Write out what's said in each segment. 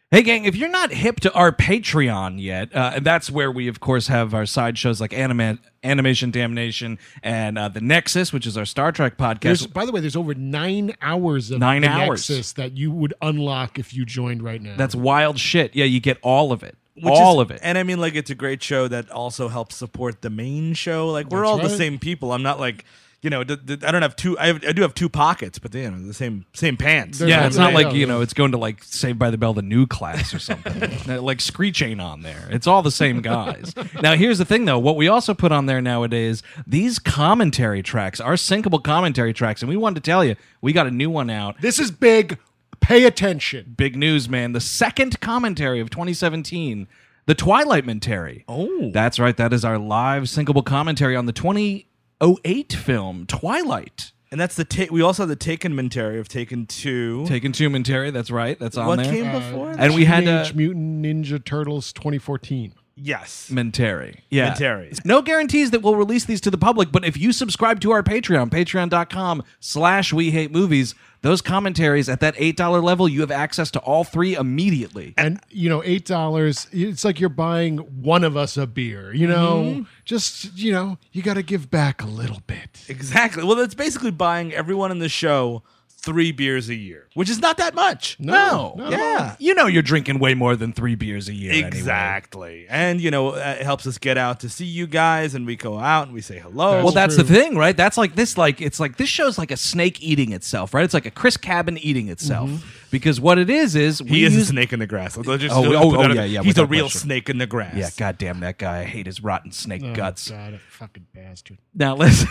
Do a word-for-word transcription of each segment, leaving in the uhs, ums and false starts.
Hey, gang, if you're not hip to our Patreon yet, uh, and that's where we, of course, have our side shows like Anima- Animation Damnation and uh, The Nexus, which is our Star Trek podcast. There's, by the way, there's over nine hours of Nine The hours. Nexus that you would unlock if you joined right now. That's wild shit. Yeah, you get all of it. Which all is, of it. And I mean, like, it's a great show that also helps support the main show. Like, we're That's all right. the same people. I'm not like, you know, d- d- I don't have two. I, have, I do have two pockets, but they, you know, the same same pants. They're Yeah, Yeah, it's not yeah, like, yeah. you know, it's going to like Saved by the Bell, the new class or something. Like Screech ain't on there. It's all the same guys. Now, here's the thing, though. What we also put on there nowadays, these commentary tracks, our syncable commentary tracks, and we wanted to tell you, we got a new one out. This is big. Pay attention. Big news, man. The second commentary of twenty seventeen, the Twilight Mentary. Oh. That's right. That is our live syncable commentary on the twenty oh eight film, Twilight. And that's the ta- we also have the Taken Mentary of Taken two. Taken two Mentary, that's right. That's on What there. came before? And we had uh, Teenage Mutant Ninja Turtles twenty fourteen. yes. Mentary. Yeah. Mentary. No guarantees that we'll release these to the public, but if you subscribe to our Patreon, patreon.com slash we hate movies, those commentaries at that eight dollar level, you have access to all three immediately. And, you know, eight dollars, it's like you're buying one of us a beer, you know? Just, you know, you got to give back a little bit. Exactly. Well, that's basically buying everyone in the show three beers a year, which is not that much. No. no. Yeah. You know you're drinking way more than three beers a year anyway. Exactly. And, you know, uh, it helps us get out to see you guys, and we go out and we say hello. Well, that's true. the thing, right? That's like this, like it's like this show's like a snake eating itself, right? It's like a Chris Cabin eating itself, because what it is is we he is use, a snake in the grass. Let's just- Oh, let's oh, put oh, that- yeah, yeah, He's a without real question. snake in the grass. Yeah, goddamn that guy! I hate his rotten snake Oh, guts. God, a fucking bastard. Now listen.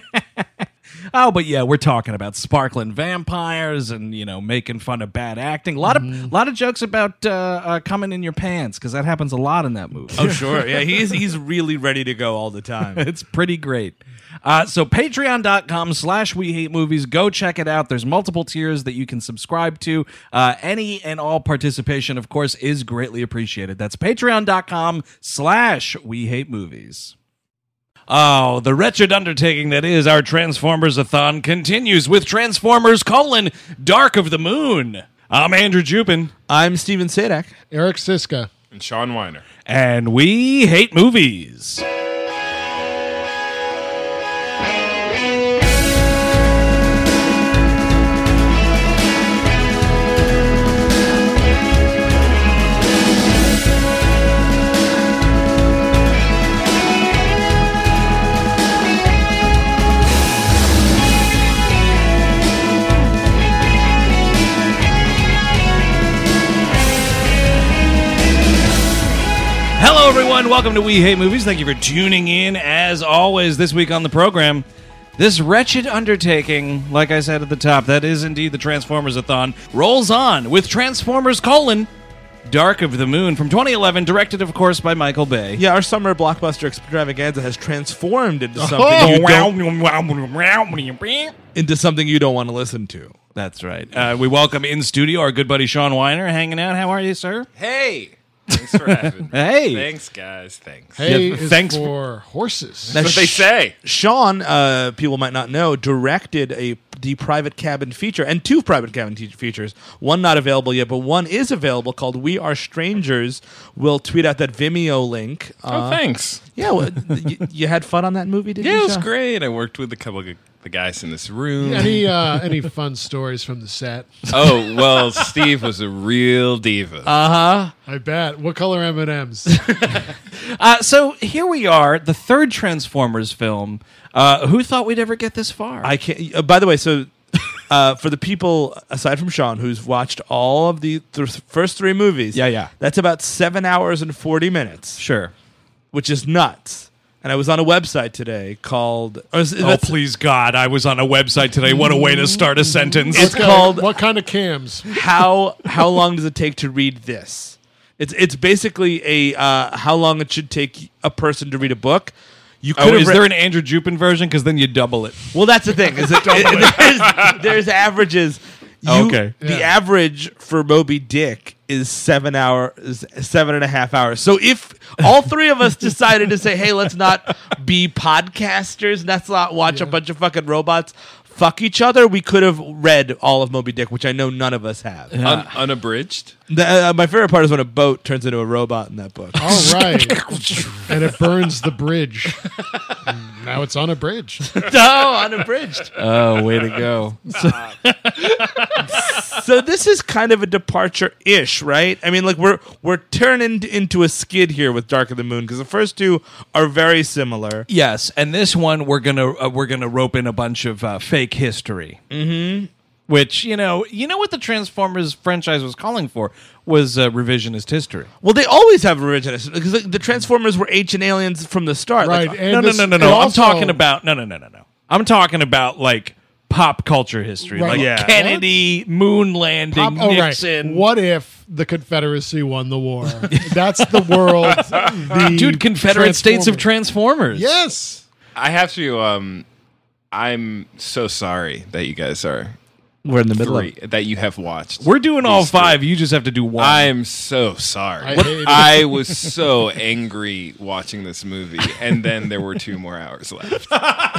Oh, but yeah, we're talking about sparkling vampires and, you know, making fun of bad acting. A lot of lot of jokes about uh, uh, coming in your pants, because that happens a lot in that movie. Oh, sure. Yeah, he's he's really ready to go all the time. It's pretty great. Uh, so patreon.com slash we hate movies. Go check it out. There's multiple tiers that you can subscribe to. Uh, any and all participation, of course, is greatly appreciated. That's patreon.com slash we hate movies. Oh, the wretched undertaking that is our Transformers-a-thon continues with Transformers colon Dark of the Moon. I'm Andrew Jupin, I'm Steven Sadak. Eric Siska. And Sean Weiner. and we hate movies. Hello, everyone. Welcome to We Hate Movies. Thank you for tuning in. As always, this week on the program, this wretched undertaking, like I said at the top, that is indeed the Transformers-a-thon, rolls on with Transformers colon Dark of the Moon from twenty eleven, directed, of course, by Michael Bay. Yeah, our summer blockbuster extravaganza has transformed into something Oh, you don't, into something you don't want to listen to. That's right. Uh, we welcome in studio our good buddy Sean Weiner hanging out. How are you, sir? Hey! Thanks for having me. Hey. Thanks, guys. Thanks. Hey Yeah, is thanks for horses. Now, That's what they Sh- say. Sean, uh, people might not know, directed a the private cabin feature and two private cabin te- features. One not available yet, but one is available called "We Are Strangers." We'll tweet out that Vimeo link. Oh, Uh, thanks. Yeah, well, you, you had fun on that movie, did Yeah, you? it was Sean? great. I worked with a couple of the guys in this room. Any uh, any fun stories from the set? Oh, well, Steve was a real diva. Uh-huh. I bet. What color M and M's? Uh, so here we are, the third Transformers film. Uh, who thought we'd ever get this far? I can't. Uh, by the way, so uh, for the people aside from Sean who's watched all of the th- first three movies, Yeah, yeah. that's about seven hours and forty minutes, Sure. which is nuts. And I was on a website today called. Or is- Oh, that's- please, God. I was on a website today. What a way to start a sentence. It's What kind- called- What kind of cams? how how long does it take to read this? It's it's basically a uh, how long it should take a person to read a book. You could Oh, have is re- there an Andrew Jupin version? Because then you double it. Well, that's the thing. Is it, it- there's, there's averages. You, Okay. The Yeah. average for Moby Dick is seven hours, seven and a half hours. So if all three of us decided to say, "Hey, let's not be podcasters, let's not watch a bunch of fucking robots fuck each other," we could have read all of Moby Dick, which I know none of us have. Un- unabridged. The, uh, my favorite part is when a boat turns into a robot in that book. All right. And it burns the bridge. And now it's on a bridge. No, unabridged. Oh, way to go. So this is kind of a departure-ish, right? I mean, like we're we're turning into a skid here with Dark of the Moon because the first two are very similar. Yes, and this one we're gonna uh, we're gonna rope in a bunch of uh, fake history. Mm-hmm. Which you know, you know what the Transformers franchise was calling for was uh, revisionist history. Well, they always have revisionist because the, the Transformers were ancient aliens from the start. Right. Like, and No, no, this- no, no, and no. I'm also- talking about no, no, no, no, no. I'm talking about like pop culture history, Right. like Yeah. Kennedy, moon landing, Pop- oh, right. Nixon. What if the Confederacy won the war? That's the world. The Dude, Confederate States of Transformers. Transformers. Yes. I have to. Um, I'm so sorry that you guys are we're in the middle three, that you have watched. We're doing all These three. five. You just have to do one. I am so sorry. I hate it. I was so angry watching this movie, and then there were two more hours left.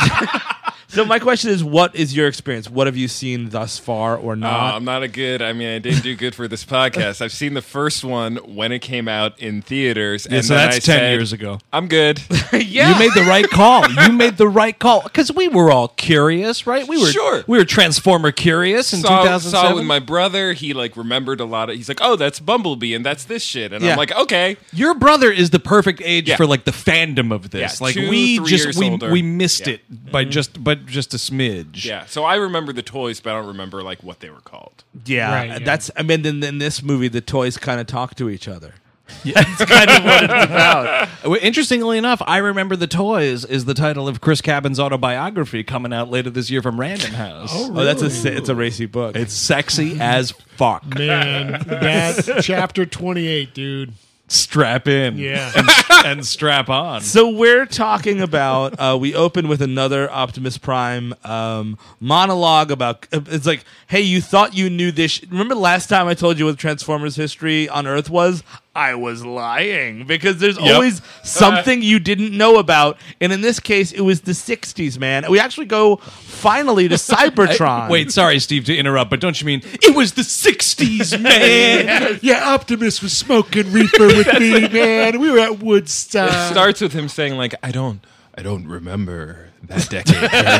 So my question is, what is your experience? What have you seen thus far or Uh, not? I'm not a good. I mean, I didn't do good for this podcast. I've seen the first one when it came out in theaters, Yeah, and so then that's I ten said, years ago. I'm good. yeah. You made the right call. You made the right call because we were all curious, right? We were Sure. We were Transformer curious in saw, two thousand seven. saw with my brother. He like remembered a lot of. He's like, oh, that's Bumblebee, and that's this shit, and Yeah. I'm like, okay. Your brother is the perfect age Yeah. for like the fandom of this. Yeah, like two, we three just years we older. we missed Yeah. it by just but just a smidge. Yeah, so I remember the toys, but I don't remember like what they were called. yeah, Right, yeah. that's. I mean, in, in this movie, the toys kind of talk to each other. Yeah, that's kind of what it's about. Well, Interestingly enough, I Remember the Toys is the title of Chris Cabin's autobiography coming out later this year from Random House. Oh, Oh, that's a si- it's a racy book. It's sexy as fuck. Man, that chapter twenty-eight, dude. Strap in. Yeah. And, and strap on. So we're talking about. Uh, we open with another Optimus Prime um, monologue about. Uh, it's like, hey, you thought you knew this. Sh- Remember the last time I told you what Transformers history on Earth was? I was lying because there's Yep. always something you didn't know about, and in this case, it was the sixties. Man, we actually go finally to Cybertron. Wait, sorry, Steve, to interrupt, but don't you mean it was the sixties, man? Yeah, Optimus was smoking reefer with me, man. We were at Woodstock. It starts with him saying like, I don't, I don't remember that decade very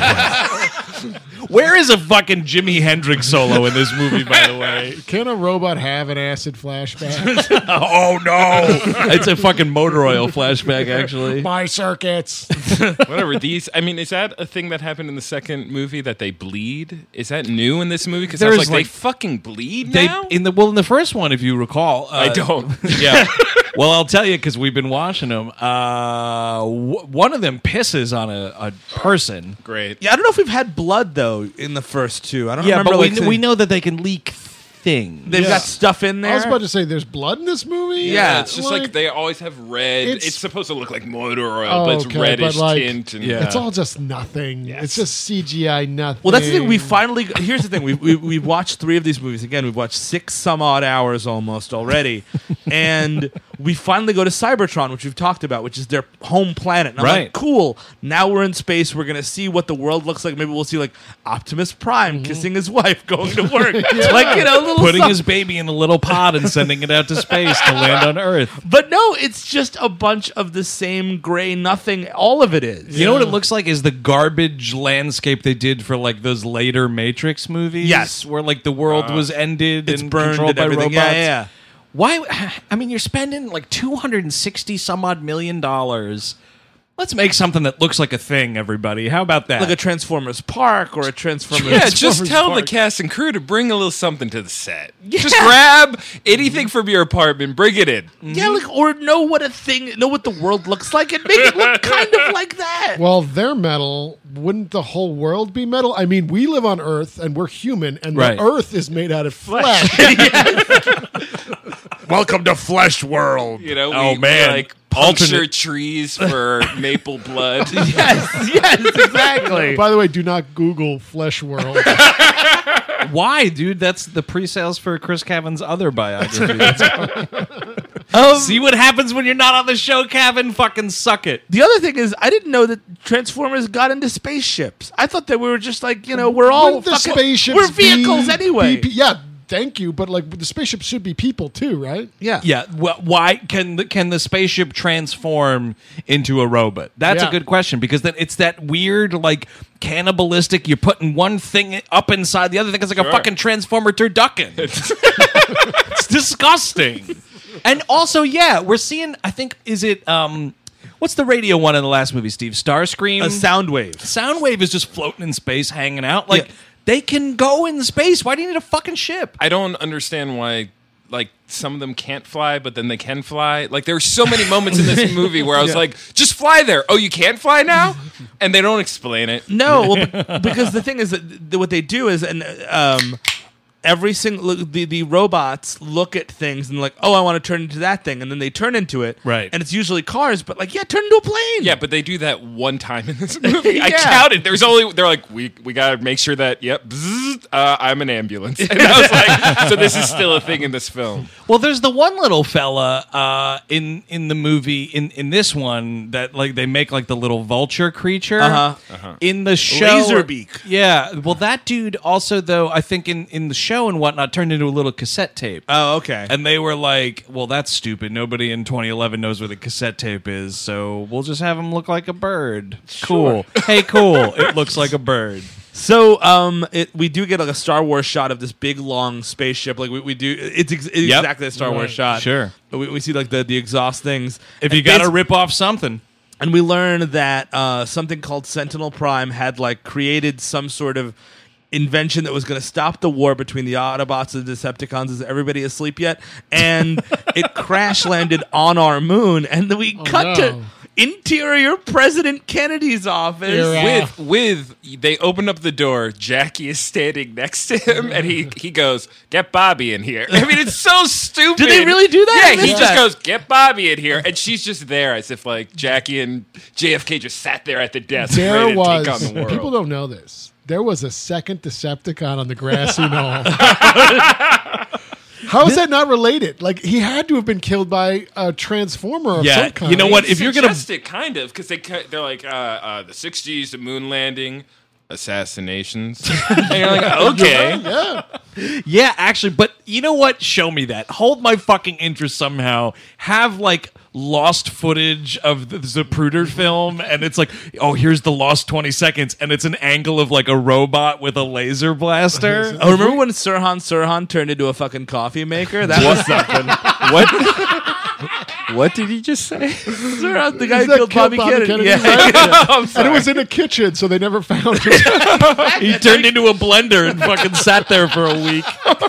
well. Where is a fucking Jimi Hendrix solo in this movie, by the way? Can a robot have an acid flashback? Oh, no. It's a fucking motor oil flashback, actually. My circuits. Whatever. These. I mean, is that a thing that happened in the second movie that they bleed? Is that new in this movie? Because I was There's, like, like- they fucking bleed They now. in the well in the first one, if you recall, uh, I don't. Yeah. Well, I'll tell you because we've been watching them. Uh, w- one of them pisses on a, a person. Great. Yeah, I don't know if we've had blood though in the first two. I don't Yeah, remember. but like, we, we know that they can leak things. they've Yeah. got stuff in there. I was about to say, there's blood in this movie? Yeah, It's just like, they always have red. It's, It's- supposed to look like motor oil, Oh, but it's okay, reddish but, like, tint. And, Yeah. It's all just nothing. It's just C G I nothing. Well, that's the thing. We finally. Here's the thing. We we we've watched three of these movies. Again, we've watched six some odd hours almost already, and we finally go to Cybertron, which we've talked about, which is their home planet. And I'm Right. like, cool. Now we're in space. We're gonna see what the world looks like. Maybe we'll see like Optimus Prime kissing his wife, going to work, like you know, little Putting stuff. his baby in a little pod and sending it out to space to land on Earth. But no, it's just a bunch of the same gray nothing. All of it is. You know what it looks like is the garbage landscape they did for like those later Matrix movies. Yes. where like the world was ended It's and burned controlled and by everything. robots. Yeah, yeah, yeah. Why? I mean, you're spending like two hundred and sixty some odd million dollars. Let's make something that looks like a thing. Everybody, how about that? Like a Transformers Park or a Transformers. Yeah, just Transformers tell Park. the cast and crew to bring a little something to the set. Just grab anything from your apartment, bring it in. Yeah, like or know what a thing, know what the world looks like, and make it look kind of like that. Well, they're metal. Wouldn't the whole world be metal? I mean, we live on Earth and we're human, and Right. the Earth is made out of flesh. Welcome to Flesh World. You know, Oh, we, man. we like puncture Alternate- trees for maple blood. yes, yes, exactly. By the way, do not Google Flesh World. Why, dude? That's the pre-sales for Chris Cavan's other biography. That's- See what happens when you're not on the show, Cavan? Fucking suck it. The other thing is, I didn't know that Transformers got into spaceships. I thought that we were just like, you know, we're all Wouldn't the fucking, spaceships we're vehicles be- anyway. be- yeah, thank you, but like the spaceship should be people too, right? Yeah. Yeah. Well, why can the, can the spaceship transform into a robot? That's Yeah. a good question because then it's that weird like cannibalistic. You're putting one thing up inside the other thing. It's like a Sure. fucking transformer turducken. It's disgusting. And also, yeah, we're seeing. I think is it. um What's the radio one in the last movie, Steve? Starscream. A sound wave. Soundwave is just floating in space, hanging out. Like Yeah. they can go in space. Why do you need a fucking ship? I don't understand why, like, some of them can't fly, but then they can fly. Like, there were so many moments in this movie where I was like, just fly there. Oh, you can't fly now? And they don't explain it. No, well, be- because the thing is that th- what they do is, and um, every single the the robots look at things and like, oh, I want to turn into that thing, and then they turn into it, Right. And it's usually cars, but like, yeah, turn into a plane. Yeah, but they do that one time in this movie. I Yeah. counted. There's only they're like we we gotta make sure that yep, bzzz, uh, I'm an ambulance. And I was like, so this is still a thing in this film. Well, there's the one little fella uh, in in the movie in, in this one that like they make like the little vulture creature Uh-huh. Uh-huh. in the show. Laserbeak. Yeah. Well, that dude also though I think in, in the show and whatnot turned into a little cassette tape. Oh, okay. And they were like, well, that's stupid. Nobody in twenty eleven knows what a cassette tape is, so we'll just have him look like a bird. Cool. Hey, cool. It looks like a bird. So, um, it, we do get like a Star Wars shot of this big long spaceship. Like we, we do, it's, ex- it's Yep. exactly a Star Wars Right. shot. Sure. We, we see like the, the exhaust things. If And you got to basi- rip off something. and we learn that uh, something called Sentinel Prime had like created some sort of invention that was going to stop the war between the Autobots and the Decepticons. Is everybody asleep yet? And it crash landed on our moon, and then we cut no. to interior President Kennedy's office. You're right. With with they open up the door, Jackie is standing next to him, and he he goes, "Get Bobby in here." I mean, it's so stupid. Did they really do that? I Yeah, he missed just that. goes, "Get Bobby in here," and she's just there as if like Jackie and J F K just sat there at the desk There ready to was take on the world. people don't know this. There was a second Decepticon on the grassy knoll. How is that not related? Like he had to have been killed by a transformer of Yeah, some kind. you know what? They If you're gonna- suggest it, kind of, because they ki- they're like uh, uh, the sixties, the moon landing, assassinations, and you're like, okay, Yeah. Yeah, actually, but you know what? Show me that. Hold my fucking interest somehow. Have like lost footage of the Zapruder film, and it's like, oh, here's the lost twenty seconds, and it's an angle of like a robot with a laser blaster. Oh, remember when Sirhan Sirhan turned into a fucking coffee maker? That was something. what? What did he just say? Sirhan, the guy Is who that killed Bobby, Kennedy. Yeah. right? And it was in a kitchen, so they never found it. He turned into a blender and fucking sat there for a week.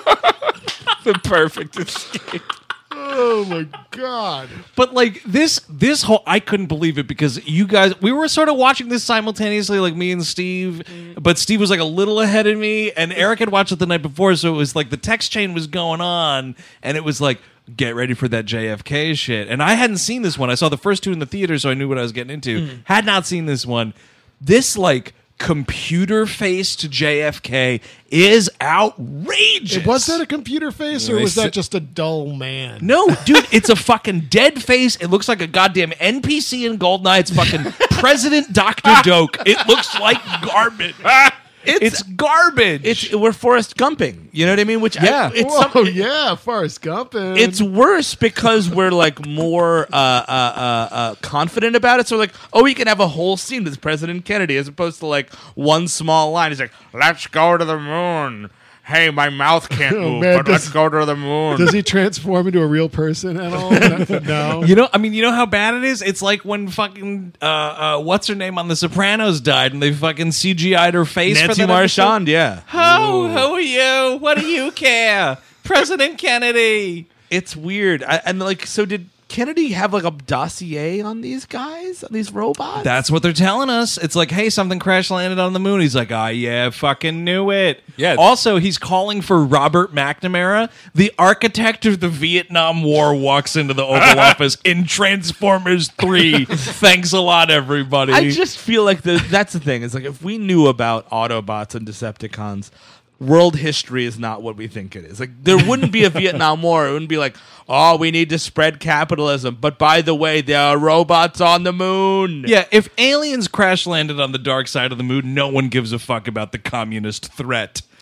The perfect escape. Oh my god! But like this, this whole I couldn't believe it because you guys, we were sort of watching this simultaneously, like me and Steve. But Steve was like a little ahead of me, and Eric had watched it the night before, so it was like the text chain was going on, and it was like, get ready for that J F K shit. And I hadn't seen this one. I saw the first two in the theater, so I knew what I was getting into. Had not seen this one. This like computer faced J F K is outrageous. Was that a computer face, or They was that said- just a dull man? No, dude, it's a fucking dead face. It looks like a goddamn N P C in Goldeneye. It's fucking President Doctor Doak. It looks like garbage. It's, garbage. It's we're Forrest Gumping. You know what I mean? Which I- Yeah. it's Whoa, some- yeah, Forrest Gump. It's worse because we're like more uh, uh, uh, uh, confident about it. So we're like, oh, we can have a whole scene with President Kennedy as opposed to like one small line. He's like, "Let's go to the moon." Hey, my mouth can't Oh, move, man, but does- let's go to the moon. Does he transform into a real person at all? No. You know, I mean, you know how bad it is? It's like when fucking, uh, uh, what's her name on The Sopranos died and they fucking C G I'd her face for Nancy that episode. Marchand, yeah. Oh, who are you? What do you care? President Kennedy. It's weird. I, and like, so did Kennedy have like a dossier on these guys, on these robots? That's what they're telling us. It's like, hey, something crash landed on the moon. He's like, ah, yeah, fucking knew it. Yeah. Also, he's calling for Robert McNamara, the architect of the Vietnam War, walks into the Oval Office in Transformers three. Thanks a lot, everybody. I just feel like the, that's the thing. It's like if we knew about Autobots and Decepticons, world history is not what we think it is. Like there wouldn't be a Vietnam War. It wouldn't be like, oh, we need to spread capitalism. But by the way, there are robots on the moon. Yeah, if aliens crash landed on the dark side of the moon, no one gives a fuck about the communist threat.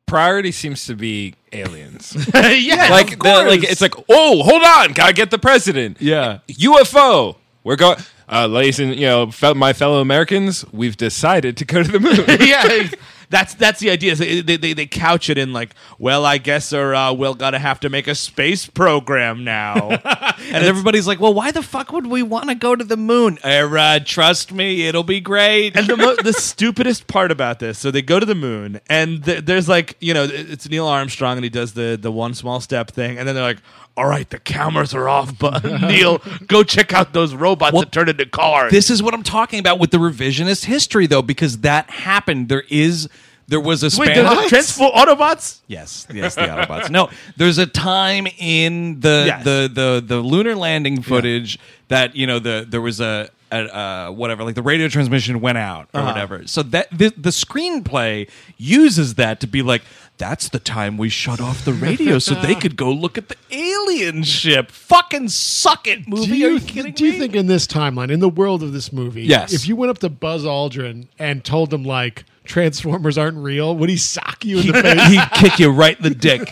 priority seems to be aliens. yeah, like of the, like course. it's like, oh, hold on, gotta get the president. Yeah. U F O. We're going, uh, ladies and you know, fel- my fellow Americans. We've decided to go to the moon. yeah, that's that's the idea. They, they they they couch it in like, well, I guess or uh, we'll gotta have to make a space program now, And, everybody's like, well, why the fuck would we want to go to the moon? Uh, trust me, it'll be great. And the mo- the stupidest part about this, so they go to the moon, and th- there's like, you know, it's Neil Armstrong, and he does the the one small step thing, and then they're like, all right, the cameras are off, but Neil, go check out those robots Well, that turn into cars. This is what I'm talking about with the revisionist history, though, because that happened. There is, there was a Wait, span. the transform Autobots? Yes, yes, the Autobots. No, there's a time in the Yes. the, the the lunar landing footage that you know the there was a. a uh, whatever, like the radio transmission went out or Uh-huh. whatever. So that the, the screenplay uses that to be like, that's the time we shut off the radio so they could go look at the alien ship. Fucking suck it, movie. Do Are you, you kidding do you me? think in this timeline, in the world of this movie, Yes. if you went up to Buzz Aldrin and told him like Transformers aren't real, would he sock you in the face? He'd kick you right in the dick.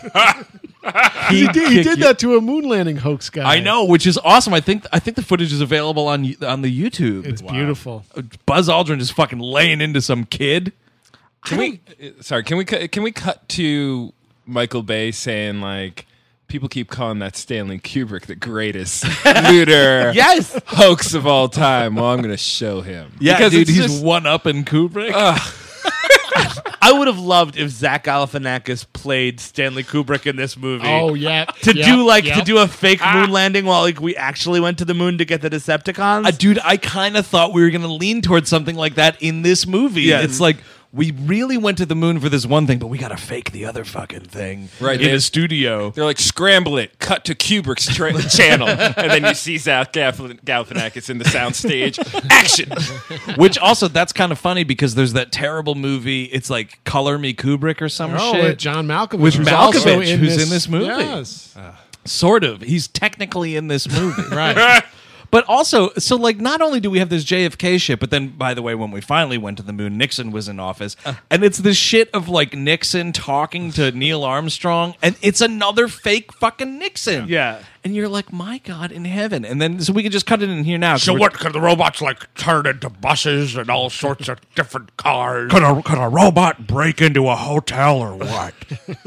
he did, he kick did you- that to a moon landing hoax guy. I know, which is awesome. I think I think the footage is available on on the YouTube. It's beautiful. Buzz Aldrin is fucking laying into some kid. Can we? uh, Sorry, can we? cu- Can we cut to Michael Bay saying like, people keep calling that Stanley Kubrick the greatest lunar Yes. hoax of all time. Well, I'm going to show him. Yeah, Because dude, it's he's just- one up in Kubrick. I would have loved if Zach Galifianakis played Stanley Kubrick in this movie. Oh yeah, to Yep, do like yep. to do a fake moon landing while like we actually went to the moon to get the Decepticons. Uh, dude, I kind of thought we were going to lean towards something like that in this movie. Yeah. It's like we really went to the moon for this one thing, but we got to fake the other fucking thing Right, in they- the studio. They're like, scramble it, cut to Kubrick's tra- channel, and then you see Zach Galif- Galifianakis in the soundstage. Action! Which also, that's kind of funny because there's that terrible movie. It's like Color Me Kubrick or some Oh, shit. with John Malkovich, With who's also Malkovich, who's in this movie. Yes, Sort of. He's technically in this movie. right. But also, so like, not only do we have this J F K shit, but then, by the way, when we finally went to the moon, Nixon was in office, and it's this shit of like Nixon talking to Neil Armstrong, and it's another fake fucking Nixon. Yeah. and you're like, my God in heaven, and then so we could just cut it in here now. 'cause So we're- what? Could the robots like turn into buses and all sorts of different cars? Could a, could a robot break into a hotel or what?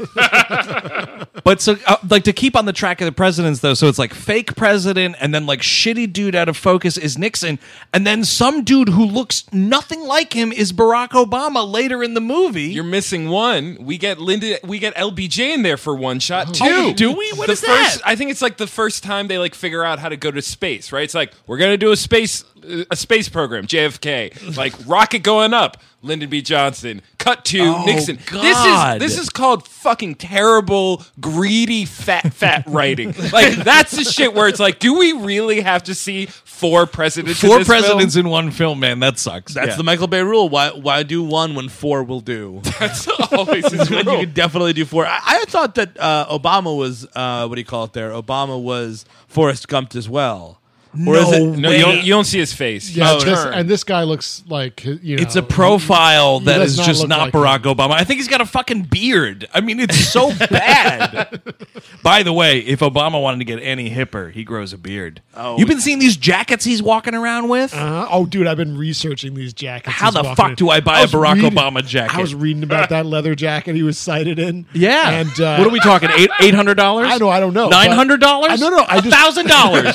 But so, uh, like, to keep on the track of the presidents, though, so it's like fake president, and then like shitty dude out of focus is Nixon, and then some dude who looks nothing like him is Barack Obama later in the movie. You're missing one. We get Linda. We get L B J in there for one shot too. Oh, do we? What the is first, that? I think it's like the first time they like figure out how to go to space. Right? It's like we're gonna do a space a space program. J F K, like rocket going up. Lyndon B. Johnson. Cut to Oh, Nixon. God. This is this is called fucking terrible, greedy, fat, fat writing. Like that's the shit where it's like, do we really have to see four presidents? in Four this presidents film? in one film, man. That sucks. That's Yeah. the Michael Bay rule. Why why do one when four will do? That's always his When you rule. could definitely do four. I, I thought that uh, Obama was uh, what do you call it there? Obama was Forrest Gump as well. Or is it? No, you don't, you don't see his face. Yeah, He's this, turned. and this guy looks like you know. It's a profile that does is not just look not like Barack him. Obama. I think he's got a fucking beard. I mean, it's so bad. By the way, if Obama wanted to get any hipper, he grows a beard. Oh. You've been seeing these jackets he's walking around with? Uh, oh, dude, I've been researching these jackets. How he's the walking fuck in. do I buy a was Barack reading- Obama jacket? I was reading about that leather jacket he was cited in. Yeah. and uh, what are we talking? Eight eight hundred dollars? I know, I don't know. Nine hundred I dollars? no, no, I just thousand dollars.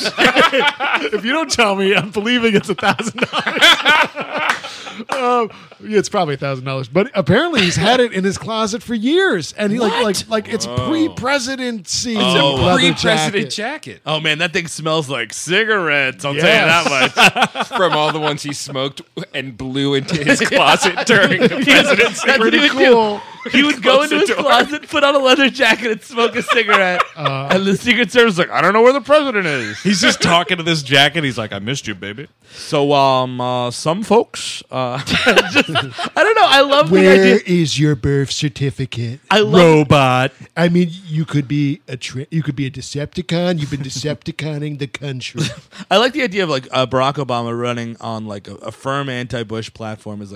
if you don't tell me, I'm believing it's a thousand dollars. Um, yeah, it's probably a thousand dollars, but apparently he's had it in his closet for years, and he like What? like like it's pre-presidency. It's a leather pre-president jacket. jacket. Oh man, that thing smells like cigarettes. I'll Yes. tell you that much. From all the ones he smoked and blew into his closet during the presidency. That's what Pretty he would do. cool. He would go Close into the his door. closet, put on a leather jacket, and smoke a cigarette. and the Secret Service is like, I don't know where the president is. He's just talking to this jacket. He's like, I missed you, baby. So, um, uh, some folks, uh, just, I don't know. I love the Where idea. is your birth certificate? I love. Robot. I mean, you could be a tra- you could be a Decepticon. You've been Decepticoning the country. I like the idea of like uh, Barack Obama running on like a, a firm anti-Bush platform. Is like,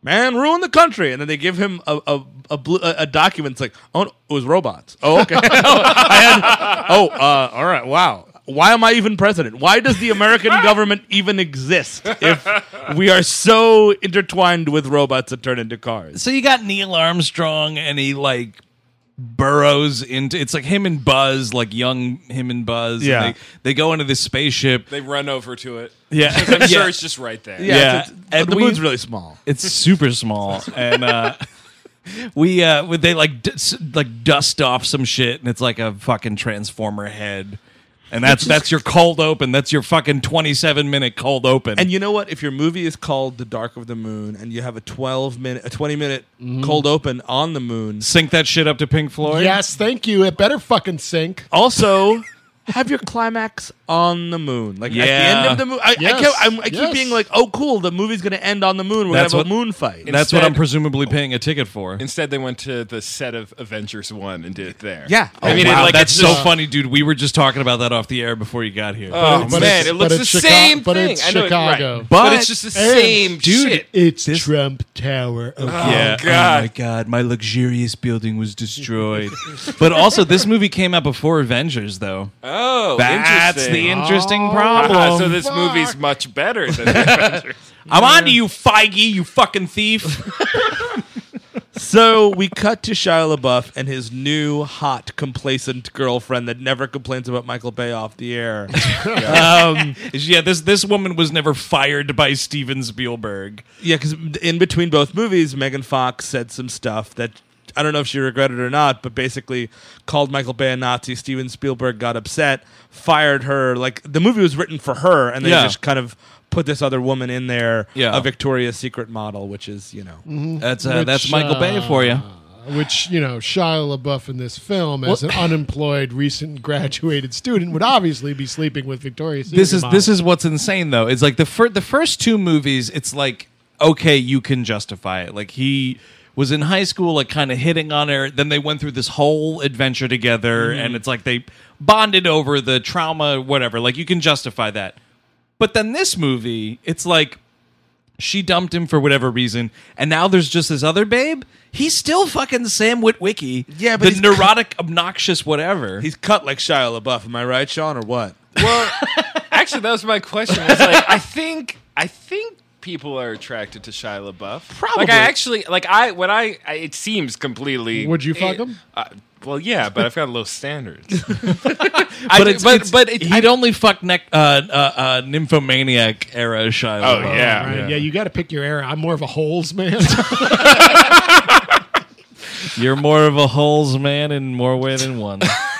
man ruined the country, and then they give him a a a, blue, a, a document. It's like, oh, no, it was robots. Oh, okay. I had, oh, uh, all right. Wow. Why am I even president? Why does the American government even exist if we are so intertwined with robots that turn into cars? So you got Neil Armstrong, and he like burrows into. It's like him and Buzz, like young him and Buzz. Yeah. and they, they go into this spaceship. They run over to it. Yeah, I'm sure Yeah. it's just right there. Yeah, Yeah, it's- it's- and the we- moon's really small. It's super small, and uh, we uh, we- they like d- s- like dust off some shit, and it's like a fucking transformer head, and that's that's your cold open. That's your fucking twenty-seven minute cold open. And you know what? If your movie is called The Dark of the Moon, and you have a twelve minute, a twenty minute cold open on the moon, sync that shit up to Pink Floyd. Yes, thank you. It better fucking sink. also have your climax on the moon. Like at the Yeah. end of the movie, I, Yes. I, kept, I'm- I keep Yes. being like, "Oh, cool! The movie's going to end on the moon. We're going That's to have what- a moon fight." That's what I'm Instead- presumably paying a ticket for. Instead, they went to the set of Avengers One and did it there. Yeah. I Oh, mean, wow, it, like that's it's so just- funny, dude. We were just talking about that off the air before you got here. Oh But man, it's- it looks but the it's Chica- same but thing. it's I know, Chicago. right. But- but it's just the same dude, shit. It's This- Trump Tower. Okay. yeah. God. Oh my god, my luxurious building was destroyed. But also, this movie came out before Avengers, though. Oh, That's interesting. the interesting Oh. problem. Ah, so this Fuck. movie's much better than the Avengers. I'm on to you, Feige, you fucking thief. So we cut to Shia LaBeouf and his new hot, complacent girlfriend that never complains about Michael Bay off the air. um, yeah, this this woman was never fired by Steven Spielberg. Yeah, because in between both movies, Megan Fox said some stuff that I don't know if she regretted it or not, but basically called Michael Bay a Nazi. Steven Spielberg got upset, fired her. Like the movie was written for her, and they Yeah. just kind of put this other woman in there, Yeah. a Victoria's Secret model, which is you know. That's uh, Which, that's Michael Bay uh, for you. Which, you know, Shia LaBeouf in this film, as an unemployed, recent graduated student, would obviously be sleeping with Victoria's Secret This is model. this is what's insane though. It's like the fir- the first two movies. It's like okay, you can justify it. Like he was in high school, like kind of hitting on her. Then they went through this whole adventure together, and it's like they bonded over the trauma, whatever. Like you can justify that. But then this movie, it's like she dumped him for whatever reason, and now there's just this other babe. He's still fucking Sam Witwicky. Yeah, but the he's- neurotic, obnoxious, whatever. He's cut like Shia LaBeouf. Am I right, Sean, or what? Well, actually, that was my question. Was like, I think, I think people are attracted to Shia LaBeouf. Probably. Like, I actually, like, I when I, I it seems completely. Would you fuck eh, him? Uh, well, yeah, but I've got low standards. but it's, but- it's- but it- he'd only fuck nec- uh, uh, uh, nymphomaniac era Shia Oh, LaBeouf. yeah. Right? Yeah, you got to pick your era. I'm more of a holes man. You're more of a holes man in more way than one.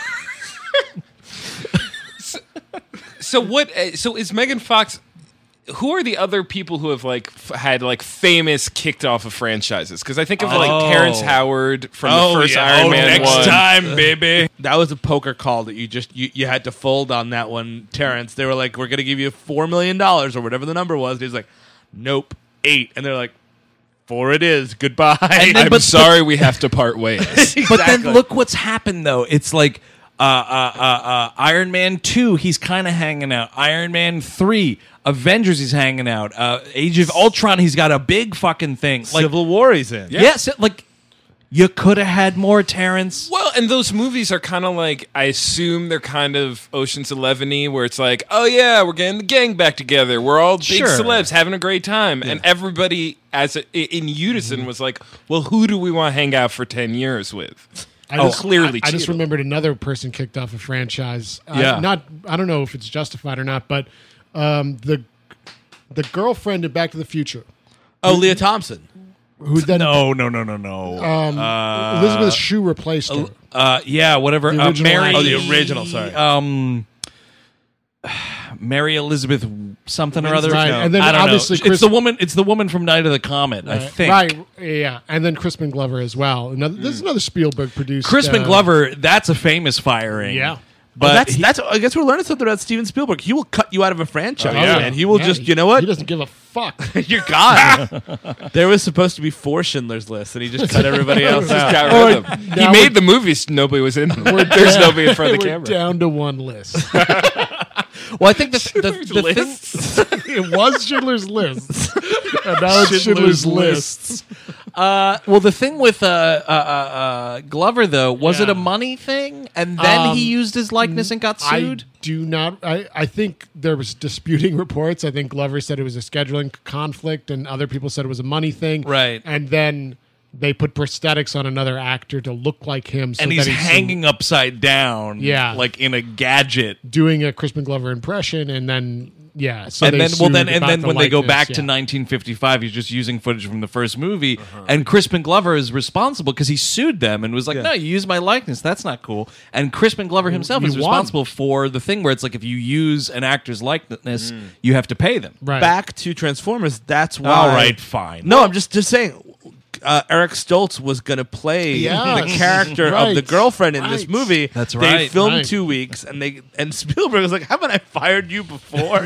So what? uh, So is Megan Fox? Who are the other people who have like f- had like famous kicked off of franchises? Because I think of Oh. like Terrence Howard from the first yeah. Iron Oh, Man next one. time, baby. That was a poker call that you just you, you had to fold on that one, Terrence. They were like, "We're going to give you four million dollars or whatever the number was." And he's like, "Nope, eight," and they're like, four it is. Goodbye." then- I'm but- sorry, we have to part ways. But then look what's happened though. It's like uh, uh, uh, uh, Iron Man two, he's kind of hanging out. Iron Man three, Avengers, he's hanging out. Uh, Age of Ultron, he's got a big fucking thing. Like, Civil War he's in. yeah, so, like you could have had more, Terrence. Well, and those movies are kind of like, I assume they're kind of Ocean's Eleven-y, where it's like, oh yeah, we're getting the gang back together. We're all big Sure. celebs having a great time, and everybody, as a, i- in unison, was like, well, who do we want to hang out for ten years with? I Oh, just, clearly I, I just cheated. remembered another person kicked off a franchise. Uh, Yeah. not. I don't know if it's justified or not, but um, the the girlfriend in Back to the Future, Oh, Leah Thompson. who then No, no, no, no, no. um, uh, Elizabeth Shue replaced her. uh, yeah, whatever. The Uh, original Mary. actor. Oh, the original, sorry. Um, Mary Elizabeth something or other. Right, No, and then I don't obviously know. Chris- it's the woman. It's the woman from Night of the Comet. I think. Right, yeah, and then Crispin Glover as well. Another, This is another Spielberg produced. Crispin uh, Glover. That's a famous firing. Yeah. But But that's he- that's. I guess we're learning something about Steven Spielberg. He will cut you out of a franchise, Oh, yeah. man. He will Yeah, just, he- you know what? He doesn't give a fuck. You're gone. There was supposed to be four Schindler's Lists, and he just cut everybody else Just out. got Or rid of them. He now made we're- the movies, nobody was in them. There's nobody in front of the We're camera. down to one list. well, I think the the, the thing. Lists. It was Schindler's List. and now it's Schindler's Schindler's List. Lists. Uh, well, the thing with uh, uh, uh, uh, Glover, though, was it Yeah. a money thing? And then Um, he used his likeness and got sued? I do not. I, I think there was disputing reports. I think Glover said it was a scheduling conflict, and other people said it was a money thing. Right. And then they put prosthetics on another actor to look like him. So and that he's some- hanging upside down, Yeah. like in a gadget. doing a Crispin Glover impression, and then yeah. So and they then, well, sued then, and about then the when they go likeness, back to yeah. nineteen fifty-five, he's just using footage from the first movie, and Crispin Glover is responsible because he sued them and was like, Yeah. "No, you used my likeness. That's not cool." And Crispin Glover himself you is won. responsible for the thing where it's like if you use an actor's likeness, you have to pay them. Right. Back to Transformers. That's why. All right, fine. No, I'm just just saying. Uh, Eric Stoltz was going to play Yes. the character of Right. the girlfriend in this Right. movie. That's They right. filmed Right. two weeks, and they and Spielberg was like, "Haven't I fired you before?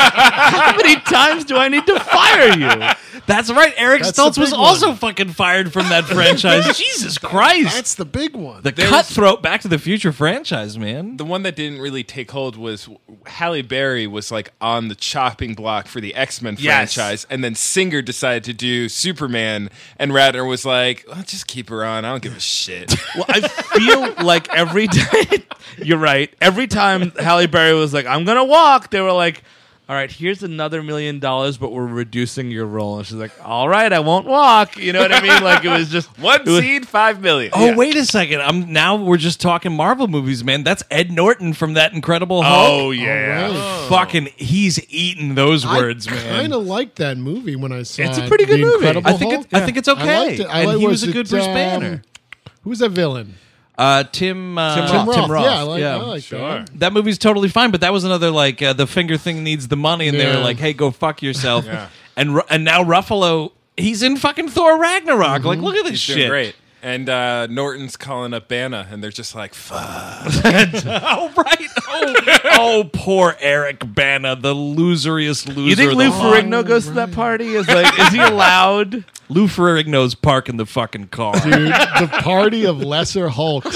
How many times do I need to fire you?" That's right. Eric That's the Stoltz was big also one. fucking fired from that franchise. Jesus Christ. That's the big one. the There's- cutthroat Back to the Future franchise, man. The one that didn't really take hold was Halle Berry was like on the chopping block for the X-Men Yes. franchise, and then Singer decided to do Superman, and Ratner was like, well, "Just keep her on. I don't give a shit." Well, I feel like every time you're right. Every time Halle Berry was like, "I'm gonna walk," they were like, "All right, here's another million dollars, but we're reducing your role." And she's like, "All right, I won't walk." You know what I mean? Like it was just One it was- seed, five million. Oh, Yeah. wait a second. I'm now we're just talking Marvel movies, man. That's Ed Norton from that Incredible Hulk. Oh yeah. All right. Fucking he's eating those words, I man. kind of liked that movie when I saw It's a it, pretty good The movie. Incredible I think Hulk. it's I think it's okay. I liked it. I and like- he was, a it, good Bruce um, Banner. Who's that villain? Uh, Tim uh, Tim Tim Roth. Roth. Roth. Yeah, I like, Yeah. I like Sure. that. That movie's totally fine, but that was another like uh, the finger thing needs the money, and they were Yeah. like, "Hey, go fuck yourself." Yeah. And Ru- and now Ruffalo, he's in fucking Thor Ragnarok. Like, look at this He's shit. doing great. And uh, Norton's calling up Banna, and they're just like, "Fuck." Oh right. Oh, oh, poor Eric Bana, the loseriest loser. You think of Lou the Ferrigno goes to that party? Is like, is he allowed? Lou Ferrigno's parking the fucking car. Dude, the party of lesser Hulks.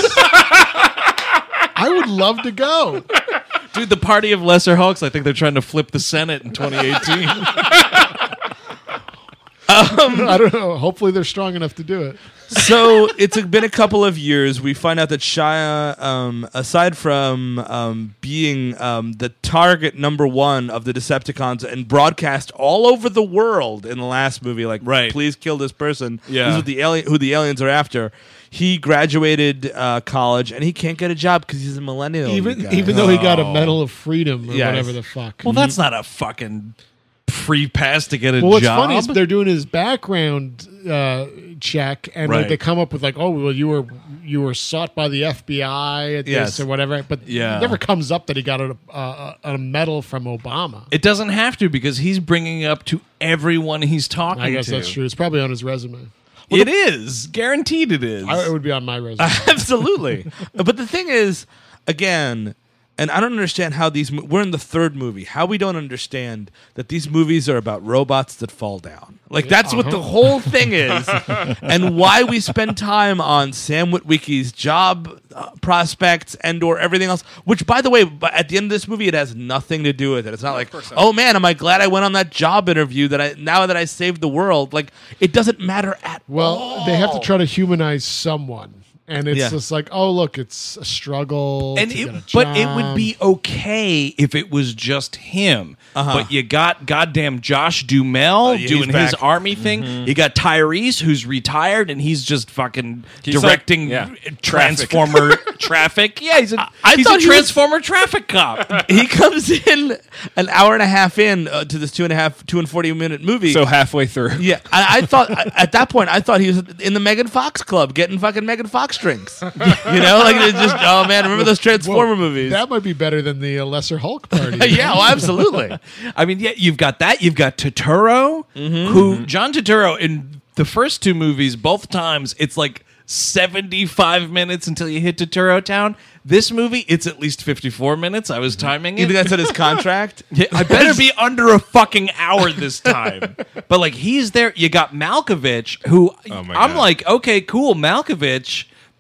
I would love to go. Dude, the party of lesser Hulks. I think they're trying to flip the Senate in twenty eighteen. I don't know. Hopefully, they're strong enough to do it. So it's been a couple of years. We find out that Shia, um, aside from um, being um, the target number one of the Decepticons and broadcast all over the world in the last movie, like, Right. please kill this person. Yeah. This is what the alien, who the aliens are after. He graduated uh, college and he can't get a job because he's a millennial. Even you guys. even though he got a Medal of Freedom or Yes. whatever the fuck. Well, that's not a fucking free pass to get a Well, what's job. funny is they're doing his background uh, check, and Right. they, they come up with like, "Oh, well, you were you were sought by the F B I at Yes. this or whatever." But Yeah. it never comes up that he got a, a, a medal from Obama. It doesn't have to because he's bringing it up to everyone he's talking I guess to. that's true. It's probably on his resume. It is guaranteed. It is. I, it would be on my resume. Absolutely. But the thing is, again, and I don't understand how these. mo- We're in the third movie. How we don't understand that these movies are about robots that fall down. Like that's what the whole thing is, and why we spend time on Sam Witwicky's job uh, prospects and or everything else. Which, by the way, but at the end of this movie, it has nothing to do with it. It's not like, oh man, am I glad I went on that job interview that I now that I saved the world. Like it doesn't matter at Well, all. they have to try to humanize someone. And it's Yeah. just like, oh, look, it's a struggle. and to it, get a but it would job. be okay if it was just him. Uh-huh. But you got goddamn Josh Duhamel yeah, he's doing his back. army thing. You got Tyrese who's retired and he's just fucking He's directing like- yeah, Transformer traffic. Yeah, he's a, I he's thought a he was- Transformer traffic cop. He comes in an hour and a half in uh, to this two and a half, two and forty minute movie. So halfway through. yeah, I, I thought at that point I thought he was in the Megan Fox club getting fucking Megan Fox drinks. You know, like it's just oh man, remember those Transformer Whoa, movies? That might be better than the uh, Lesser Hulk party. yeah, well, absolutely. I mean, yeah, you've got that. You've got Turturro, who John Turturro in the first two movies, both times, it's like seventy-five minutes until you hit Turturro Town. This movie, it's at least fifty-four minutes. I was timing You it. think that's in his contract? Yeah, I better be under a fucking hour this time. But like he's there. You got Malkovich, who Oh my I'm God. like, okay, cool, Malkovich.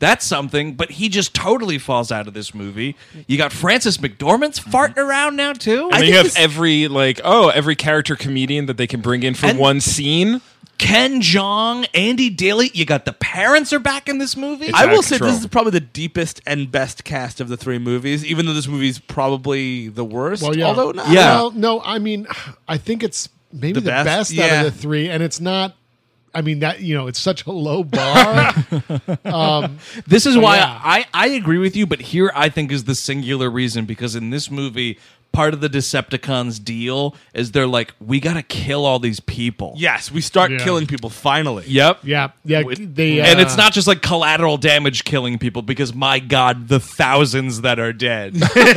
That's something, but he just totally falls out of this movie. You got Frances McDormand's farting around now too. And then you have every like oh every character comedian that they can bring in for And- one scene. Ken Jeong, Andy Daly. You got the parents are back in this movie. It's I out will of say control. this is probably the deepest and best cast of the three movies, even though this movie's probably the worst. Well, yeah. Although, not, Yeah. Well, no, I mean, I think it's maybe The the, best? best, Yeah. out of the three, and it's not. I mean that you know it's such a low bar. This is why yeah. I, I agree with you, but here I think is the singular reason, because in this movie, part of the Decepticons' deal is they're like, we got to kill all these people. yes, we start Yeah. killing people finally. Yep. yeah, yeah. They uh, And it's not just like collateral damage killing people, because my God, the thousands that are dead.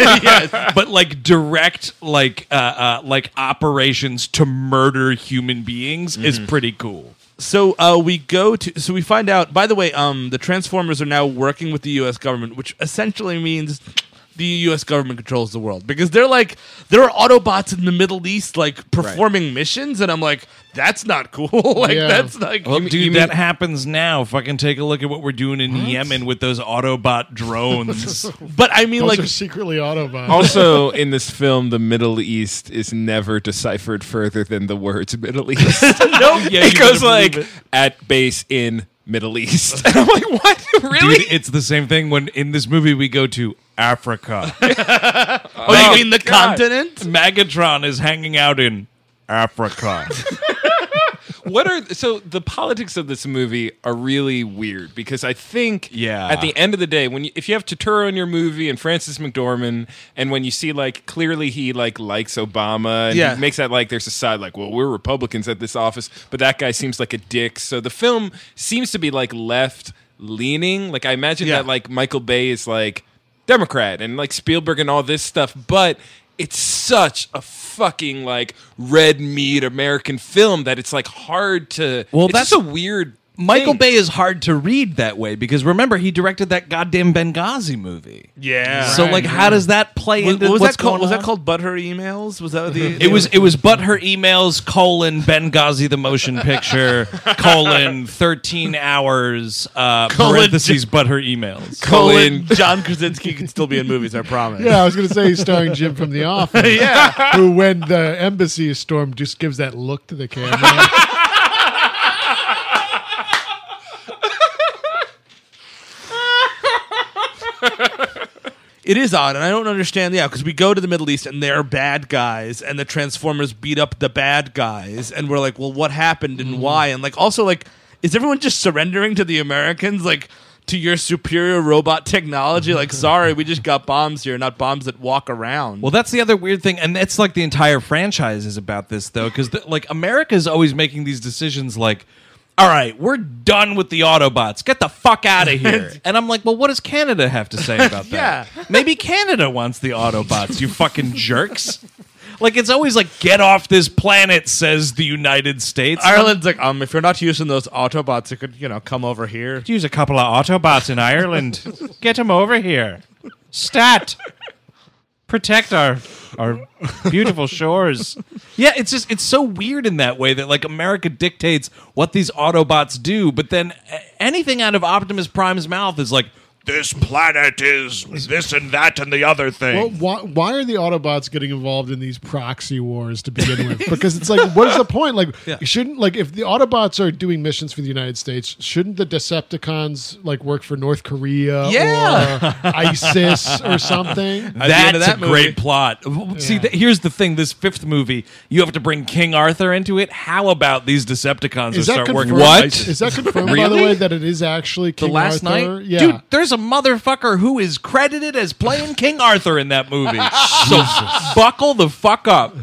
But like direct, like uh, uh, like operations to murder human beings is pretty cool. So uh, we go to. So we find out. By the way, um, the Transformers are now working with the U S government, which essentially means the U S government controls the world, because they're like there are Autobots in the Middle East like performing missions, and I'm like, that's not cool. like Yeah. that's like. Well, You- dude, you that mean- happens now. Fucking take a look at what we're doing in Yemen with those Autobot drones. but I mean, those like, are secretly Autobots. Also, in this film, the Middle East is never deciphered further than the words Middle East. no, Yeah, it you goes better like believe it. at base in Middle East. And I'm like, what? Really? Dude, it's the same thing when in this movie we go to Africa. oh, you mean the God. continent? Megatron is hanging out in Africa. What are so the politics of this movie are really weird, because I think Yeah. at the end of the day, when you, if you have Turturro in your movie and Francis McDormand, and when you see like clearly he like likes Obama and Yeah. he makes that like there's a side like, well, we're Republicans at this office, but that guy seems like a dick. So the film seems to be like left leaning. Like I imagine Yeah. that like Michael Bay is like Democrat and like Spielberg and all this stuff, but it's such a fucking like red meat American film that it's like hard to. Well, it's that's- just a weird. Michael thing. Bay is hard to read that way, because remember he directed that goddamn Benghazi movie. Yeah. So like, how does that play Was, into what was what's that called? going Was on? that called Butthurt Emails? Was that the? It was it was but her emails colon Benghazi the motion picture colon thirteen hours uh, Colon- parentheses but her emails. colon. John Krasinski could still be in movies. I promise. yeah, I was going to say he's starring Jim from The Office. Yeah. Who, when the embassy is stormed, just gives that look to the camera. It is odd, and I don't understand. Yeah, because we go to the Middle East and they're bad guys, and the Transformers beat up the bad guys, and we're like, well, what happened and why? And like, also, like, is everyone just surrendering to the Americans, like, to your superior robot technology? Like, sorry, we just got bombs here, not bombs that walk around. Well, that's the other weird thing, and it's like the entire franchise is about this though, because like America's always making these decisions like, all right, we're done with the Autobots. Get the fuck out of here. And I'm like, well, what does Canada have to say about that? Yeah. Maybe Canada wants the Autobots, you fucking jerks. Like, it's always like, get off this planet, says the United States. Ireland's like, um, if you're not using those Autobots, you could, you know, come over here. Use a couple of Autobots in Ireland. Get them over here. Stat. Protect our our beautiful shores. Yeah, it's just, it's so weird in that way that like America dictates what these Autobots do, but then a- anything out of Optimus Prime's mouth is like, This planet is this and that and the other thing. Well, why, why are the Autobots getting involved in these proxy wars to begin with? Because it's like, what is the point? Like, shouldn't like if the Autobots are doing missions for the United States, shouldn't the Decepticons like work for North Korea Yeah. or ISIS or something? At the that's end of that a great movie- plot. See, Yeah. th- here's the thing: this fifth movie, you have to bring King Arthur into it. How about these Decepticons Is to that start working? confirmed? with What? ISIS? Is that confirmed by the Really? way that it is actually The King last Arthur? night, Yeah. dude. There's a motherfucker who is credited as playing King Arthur in that movie. So buckle the fuck up.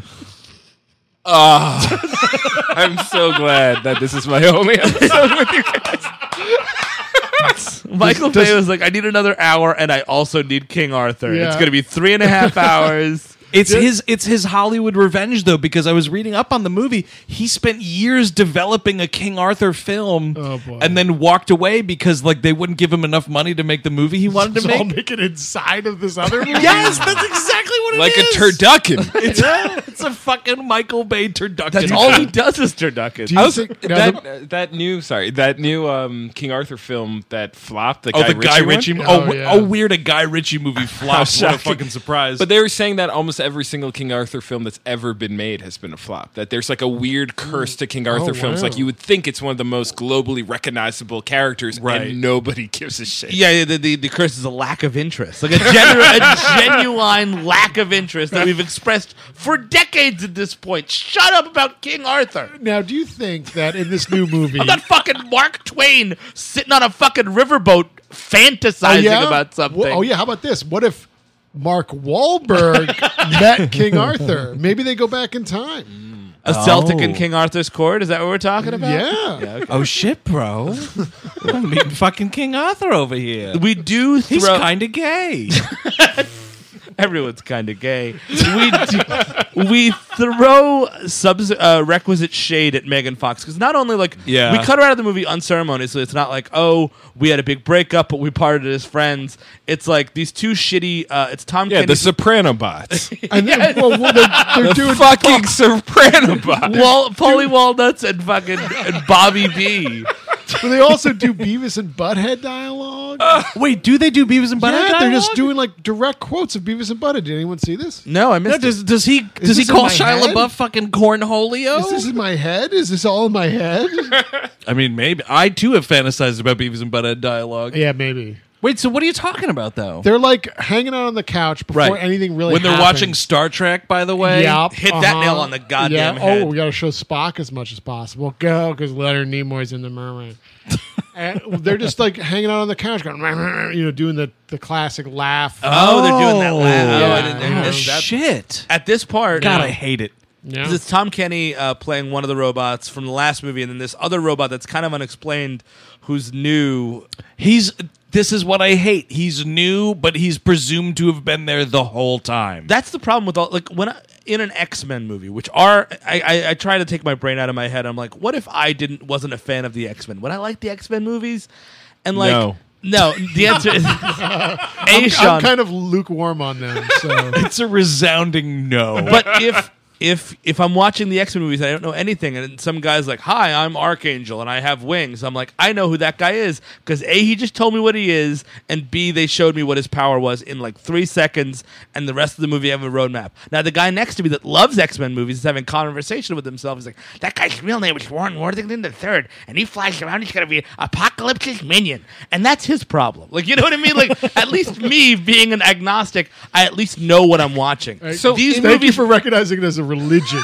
I'm so glad that this is my only episode with you guys. Michael Does- Bay was like, I need another hour, and I also need King Arthur. Yeah. It's going to be three and a half hours. It's his it's his Hollywood revenge though, because I was reading up on the movie. He spent years developing a King Arthur film, Oh, boy. and then walked away because like they wouldn't give him enough money to make the movie he wanted to So I'll make. make it inside of this other movie. Yes, that's exactly what what it like is. a turducken. It's a, it's a fucking Michael Bay turducken. That's all he does is turducken. Do you I was, think- now that uh, that new sorry that new um, King Arthur film that flopped. The Oh, Guy the Guy Ritchie Ritchie. one? Oh, Oh, w- yeah. oh, weird! A Guy Ritchie movie flopped. What a shocking. fucking surprise! But they were saying that almost every single King Arthur film that's ever been made has been a flop. That there's like a weird curse to King Arthur Oh, films. wow. Like you would think it's one of the most globally recognizable characters, Right. and nobody gives a shit. Yeah, yeah the, the, the curse is a lack of interest. Like a, genu- a genuine lack of interest that we've expressed for decades at this point. Shut up about King Arthur. Now, do you think that in this new movie, I'm not fucking Mark Twain sitting on a fucking riverboat fantasizing about something. Well, oh yeah, how about this? What if Mark Wahlberg met King Arthur? Maybe they go back in time. A Celtic in Oh. King Arthur's court? Is that what we're talking about? Yeah. oh shit, bro! I'm meeting fucking King Arthur over here. We do throw... He's kind of gay. Everyone's kind of gay. We do, we throw subs, uh, requisite shade at Megan Fox because not only like Yeah. we cut her out of the movie unceremoniously. It's not like oh we had a big breakup but we parted as friends. It's like these two shitty. Uh, it's Tom Yeah, Kenny. the Soprano bots. And then, well, well, they're, they're doing Fucking Soprano bots. Wal- Polly Walnuts and fucking and Bobby B. But they also do Beavis and Butthead dialogue. Wait, do they do Beavis and Butthead? yeah, they're just dialogue? doing like direct quotes of Beavis and Butthead. Did anyone see this? No, I No, missed it. does does he does he this in call my Shia head? LaBeouf fucking cornholio? Is this in my head? Is this all in my head? I mean, maybe I too have fantasized about Beavis and Butthead dialogue. yeah, maybe. Wait, so what are you talking about though? They're like hanging out on the couch before anything really when they're happens. watching Star Trek, by the way. Yep, Hit that uh-huh. nail on the goddamn yeah. head. Oh, we got to show Spock as much as possible. Go, because Leonard Nimoy's in the mermaid. And they're just like hanging out on the couch, going, you know, doing the, the classic laugh. Oh, they're doing that laugh. Oh, Yeah. I didn't, I Oh, missed that. shit! At this part, God, uh, I hate it. Yeah. it's Tom Kenny uh, playing one of the robots from the last movie, and then this other robot that's kind of unexplained, who's new. He's. This is what I hate. He's new, but he's presumed to have been there the whole time. That's the problem with all like when I, in an X-Men movie, which are I, I, I try to take my brain out of my head. I'm like, what if I didn't wasn't a fan of the X-Men? Would I like the X-Men movies? And like, No. no. The answer is I'm, A. I'm Sean. kind of lukewarm on them. So It's a resounding no. But if if if I'm watching the X-Men movies and I don't know anything, and some guy's like, "Hi, I'm Archangel and I have wings," I'm like, I know who that guy is because A, he just told me what he is, and B, they showed me what his power was in like three seconds, and the rest of the movie I have a roadmap. Now the guy next to me that loves X-Men movies is having conversation with himself. He's like, "That guy's real name is Warren Worthington the Third, and he flies around. He's gonna be Apocalypse's minion," and that's his problem. Like, you know what I mean? Like, at least me being an agnostic, I at least know what I'm watching. so these thank you movies for recognizing it as a religion.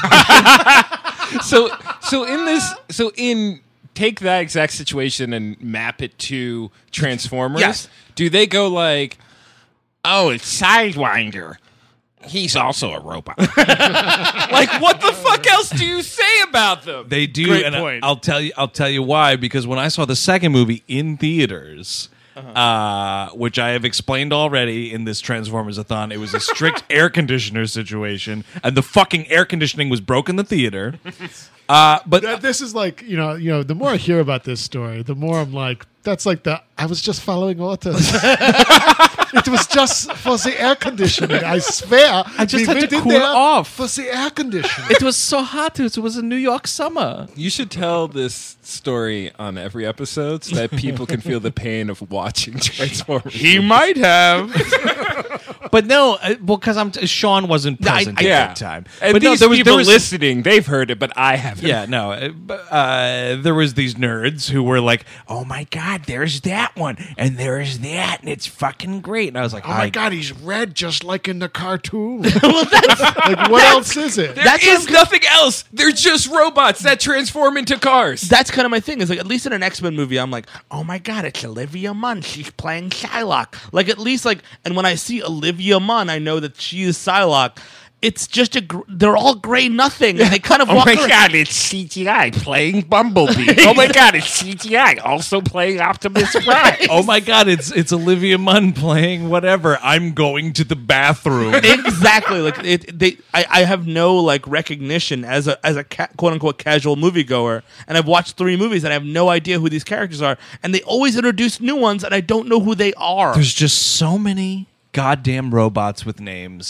so so in this so in take that exact situation and map it to Transformers. Yes. Do they go like, oh, it's Sidewinder. He's also a robot. Like, what the fuck else do you say about them? They do, Great and I- point. I'll tell you. I'll tell you why. Because when I saw the second movie in theaters, uh which I have explained already in this Transformers-a-thon, it was a strict air conditioner situation, and the fucking air conditioning was broke in the theater. Uh, but That- this is like, you know, you know. The more I hear about this story, the more I'm like, that's like the I was just following orders. It was just for the air conditioning. I swear. I just we had to went in cool there it off. for the air conditioning. it was so hot. It was a New York summer. You should tell this story on every episode so that people can feel the pain of watching Transformers. He might have. But no, uh, well, because I'm t- Sean wasn't I- present I- at yeah. that time. And but these no, there was people there was listening, they've heard it, but I haven't. Yeah, no. uh, but, Uh, there was these nerds who were like, "Oh my god, there's that one, and there's that, and it's fucking great." And I was like, Oh my I- god, he's red just like in the cartoon. Well, that's like what else is it? There That's is what nothing else. They're just robots that transform into cars. That's kind of my thing. Is like at least in an X-Men movie, I'm like, oh my god, it's Olivia Munn. She's playing Psylocke. Like at least like, and when I see Olivia Munn, I know that she is Psylocke. It's just a. Gr- they're all gray nothing, and they kind of Oh walk my around. god, it's C G I playing Bumblebee. Oh my god, it's C G I also playing Optimus Prime. "Oh my god, it's it's Olivia Munn playing whatever. I'm going to the bathroom." Exactly. Like it, they, I, I have no like recognition as a as a ca- quote unquote casual moviegoer, and I've watched three movies and I have no idea who these characters are, and they always introduce new ones, and I don't know who they are. There's just so many goddamn robots with names.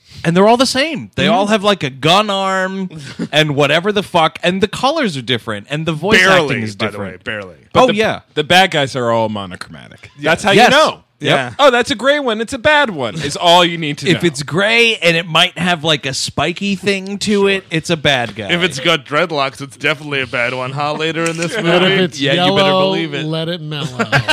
And they're all the same. They all have like a gun arm and whatever the fuck, and the colors are different, and the voice acting Barely, is by the different. way, barely. oh the, yeah, the bad guys are all monochromatic. That's how Yes. you know. Yeah. Oh, that's a gray one. It's a bad one. Is all you need to know. if it's gray and it might have like a spiky thing to it, it's a bad guy. If it's got dreadlocks, it's definitely a bad one, huh? Later in this movie. But if it's yeah, yellow, you better believe it. let it mellow.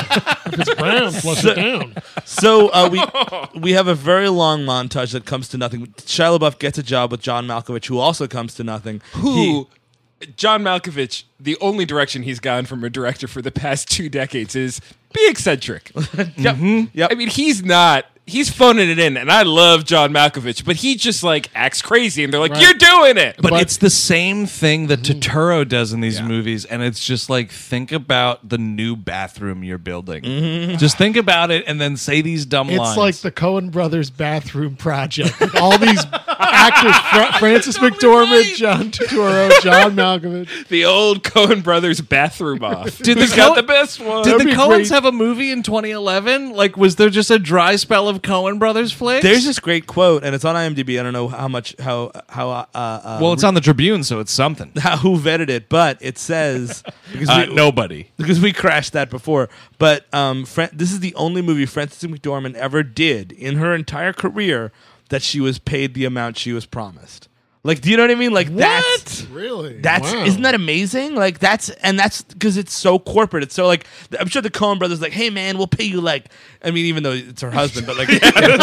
If it's brown, flush it down. So uh, we we have a very long montage that comes to nothing. Shia LaBeouf gets a job with John Malkovich, who also comes to nothing. who John Malkovich, the only direction he's gone from a director for the past two decades is be eccentric. Yep. Yep. I mean, he's not. He's phoning it in, and I love John Malkovich, but he just like acts crazy, and they're like, Right. "You're doing it." But, But- it's the same thing that Totoro does in these movies, and it's just like, think about the new bathroom you're building. Just think about it, and then say these dumb It's lines. like the Coen Brothers bathroom project. With all these actors: Fra- Francis McDormand, John Turturro, John Malkovich. the old Coen Brothers bathroom off. Did the Who's got Co- the best one? Did That'd the be Coens great. have a movie in twenty eleven? Like, was there just a dry spell of Coen Brothers flicks? There's this great quote, and it's on IMDb. I don't know how much how how uh, uh, well, it's on the Tribune, so it's something. how, who vetted it, but it says because Uh, we, nobody. because we crashed that before. But um, Fran- this is the only movie Frances McDormand ever did in her entire career that she was paid the amount she was promised. Like, do you know what I mean? Like that's Really? That's Wow. isn't that amazing? Like that's and that's because it's so corporate. It's so like I'm sure the Coen brothers like, hey man, we'll pay you like I mean even though it's her husband, but like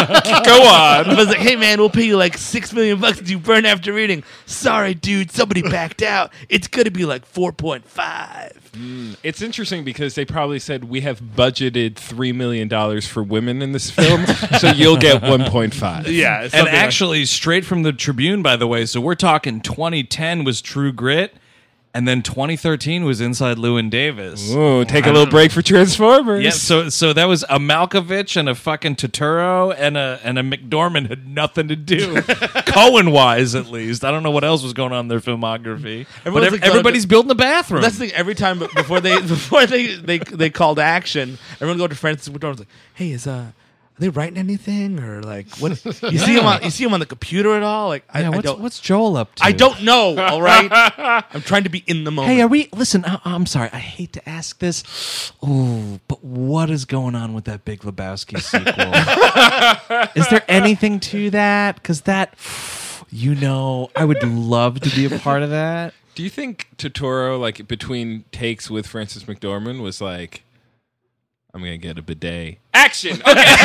Go on. but it's like, hey man, we'll pay you like six million bucks if you burn after reading. Sorry, dude, somebody backed out. It's gonna be like four point five. It's interesting because they probably said we have budgeted three million dollars for women in this film, so you'll get one point five. Yeah, And something like- actually, straight from the Tribune, by the way, so we're talking twenty ten was True Grit, and then twenty thirteen was Inside Llewyn Davis. Ooh, take a little break for Transformers. Yeah, so so that was a Malkovich and a fucking Totoro and a and a McDormand had nothing to do, Cohen wise at least. I don't know what else was going on in their filmorgraphy, but Everyone's ev- like, everybody's building a bathroom. That's the thing. Every time b- before they before they they they called action, everyone go to Francis McDormand's like, "Hey, is uh, are they writing anything or like what? You see him on you see him on the computer at all? Like, I, yeah, I what's, don't, what's Joel up to? I don't know. All right, I'm trying to be in the moment. Hey, are we? Listen, I, I'm sorry. I hate to ask this. Oh, but what is going on with that Big Lebowski sequel? Is there anything to that? Because that, you know, I would love to be a part of that. Do you think Totoro, like between takes with Francis McDormand, was like, "I'm gonna get a bidet"? Action. Okay.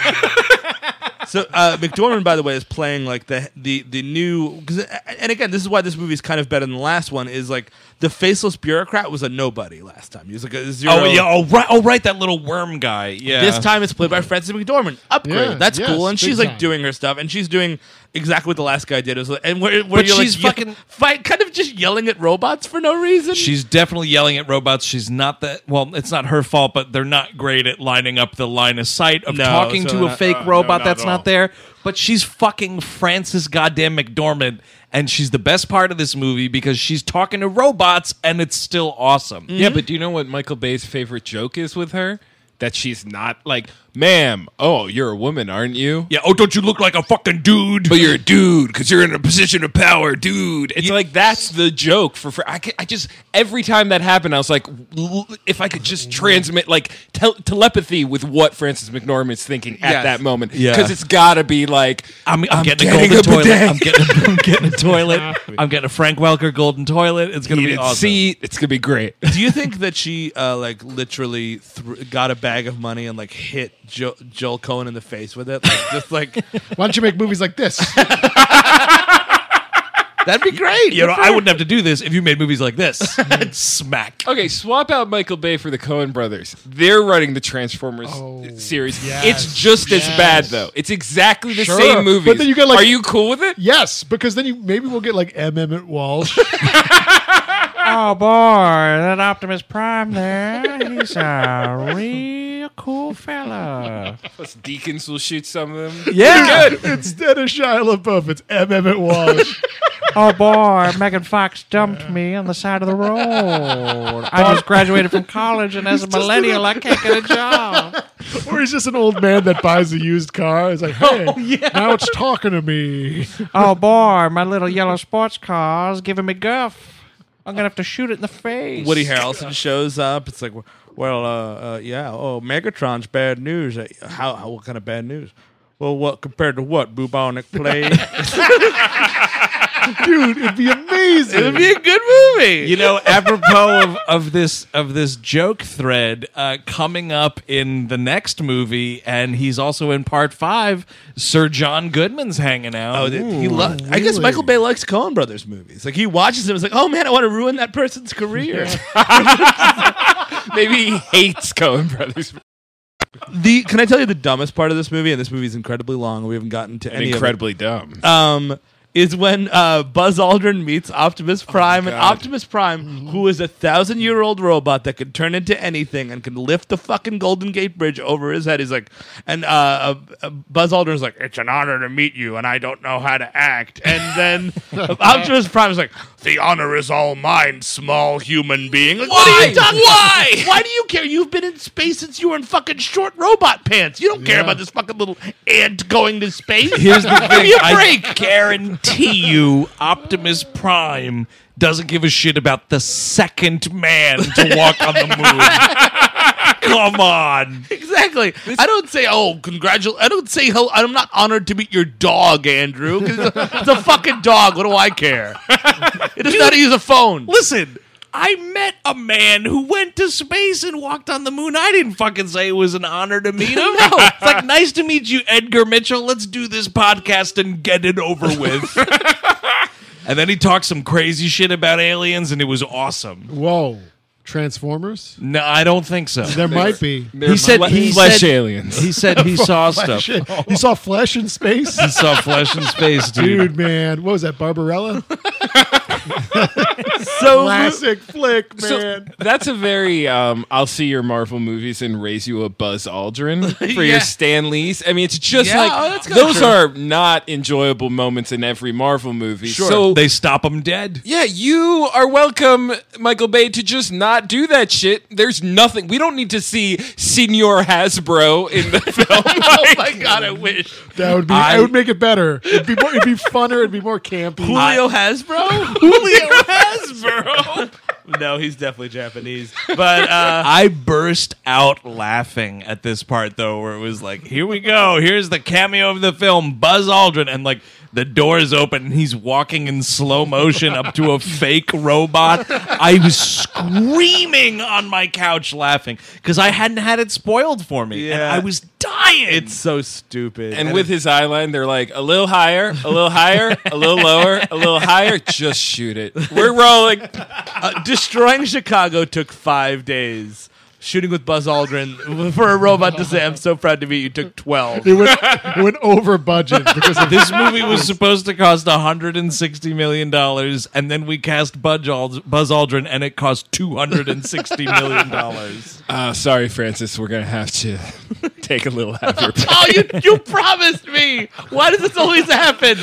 So uh, McDormand, by the way, is playing like the the the new. Cause, and again, this is why this movie is kind of better than the last one. Is like the faceless bureaucrat was a nobody last time. He was like a zero. Oh yeah. Oh right. Oh right. That little worm guy. Yeah. This time it's played by Frances McDormand. Upgrade. Yeah, That's yes, cool. And big she's like time. doing her stuff, and she's doing exactly what the last guy did. It was like, and where, where But you're she's like, fucking- fight, kind of just yelling at robots for no reason. She's definitely yelling at robots. She's not that. Well, it's not her fault, but they're not great at lining up the line of sight of No, talking so to a not- fake uh, no, robot not that's at all. not there. But she's fucking Frances goddamn McDormand, and she's the best part of this movie because she's talking to robots, and it's still awesome. Yeah, but do you know what Michael Bay's favorite joke is with her? That she's not like, "Ma'am, oh, you're a woman, aren't you?" Yeah. Oh, don't you look like a fucking dude? But you're a dude because you're in a position of power, dude. It's like that's the joke for. for I, ca- I just every time that happened, I was like, l- if I could just transmit like tel- telepathy with what Francis McDormand's thinking at Yes. that moment, Yeah. because it's got to be like, I'm, I'm, I'm getting, getting a a golden toilet. bidet. I'm getting, I'm getting a toilet. I'm getting a Frank Welker golden toilet. It's gonna be heated awesome. seat. It's gonna be great. Do you think that she uh, like literally thr got a bag of money and like hit jo- Joel Cohen in the face with it? Like, just like Why don't you make movies like this? that'd be great. You know, I wouldn't have to do this if you made movies like this. Smack. Okay, swap out Michael Bay for the Coen brothers. They're running the Transformers Oh, series. yes, It's just as yes. bad though. It's exactly the Sure, same movie. but then you got, like- Are you cool with it? Yes, because then you maybe we'll get like M. Emmett Walsh. Oh boy, that Optimus Prime there, he's a real cool fella. Plus, Deacons will shoot some of them. Yeah. Good. Instead of Shia LaBeouf, it's M. Emmett Walsh. Oh boy, Megan Fox dumped me on the side of the road. I just graduated from college, and as a millennial, I can't get a job. Or he's just an old man that buys a used car. He's like, hey, Oh, yeah. now it's talking to me. Oh boy, my little yellow sports car is giving me guff. I'm gonna have to shoot it in the face. Woody Harrelson shows up. It's like, well, uh, uh, yeah. Oh, Megatron's bad news. Uh, How, how? What kind of bad news? Well, what compared to what? Bubonic plague. Dude, it'd be amazing. It would be a good movie. You know, apropos of, of this of this joke thread uh, coming up in the next movie, and he's also in part five. Sir John Goodman's hanging out. Oh, th- he lo- I guess really? Michael Bay likes Coen Brothers movies. Like he watches them, it's like, oh man, I want to ruin that person's career. Maybe he hates Coen Brothers. The can I tell you the dumbest part of this movie? And this movie is incredibly long. We haven't gotten to And any incredibly dumb. of it. Um, is when uh, Buzz Aldrin meets Optimus Prime, and God. Optimus Prime, who is a thousand-year-old robot that can turn into anything and can lift the fucking Golden Gate Bridge over his head. He's like, and uh, uh, uh, Buzz Aldrin's like, "It's an honor to meet you, and I don't know how to act." And then Optimus Prime is like, "The honor is all mine, small human being." Like, what are you talking Why? about? Why do you care? You've been in space since you were in fucking short robot pants. You don't care Yeah. about this fucking little ant going to space. Here's the Give thing: me a I break. guarantee you, Optimus Prime doesn't give a shit about the second man to walk on the moon. Come on. Exactly. I don't say, oh, congratulations. I don't say, hell, I'm not honored to meet your dog, Andrew. 'Cause It's a, it's a fucking dog. What do I care? It doesn't know how to use a phone. Listen, I met a man who went to space and walked on the moon. I didn't fucking say it was an honor to meet him. No. It's like, nice to meet you, Edgar Mitchell. Let's do this podcast and get it over with. And then he talked some crazy shit about aliens, and it was awesome. Whoa. Transformers? No, I don't think so. There might be. They're He said fle- he flesh said, aliens. He said he saw stuff. Shit. You saw flesh in space? He saw flesh in space, dude. Dude, man. What was that, Barbarella? So, Classic flick, So man. that's a very um, I'll see your Marvel movies and raise you a Buzz Aldrin for Yeah. your Stan Lees. I mean, it's just Yeah, like oh, that's kinda those true. are not enjoyable moments in every Marvel movie. Sure. So They stop him dead. yeah, you are welcome, Michael Bay, to just not do that shit. There's nothing. We don't need to see Senor Hasbro in the film. oh my God, I wish. That would be. I- I would make it better. It'd be more. It'd be funner. It'd be more campy. Julio Hasbro? Julio Hasbro. No, he's definitely Japanese. But, uh, I burst out laughing at this part, though, where it was like, here we go. Here's the cameo of the film, Buzz Aldrin. And, like, the doors open and he's walking in slow motion up to a fake robot. I was screaming on my couch laughing because I hadn't had it spoiled for me. And Yeah. I was dying. it's so stupid. And with his eyeline, they're like a little higher, a little higher, a little lower, a little higher. Just shoot it. We're rolling. Uh, destroying Chicago took five days. Shooting with Buzz Aldrin for a robot to say, "I'm so proud to meet you," took twelve. It went, it went over budget because of This movie was supposed to cost one hundred sixty million dollars, and then we cast Buzz Ald- Buzz Aldrin, and it cost two hundred sixty million dollars. Uh, sorry, Francis. We're gonna have to take a little half your. Oh, you you promised me. Why does this always happen?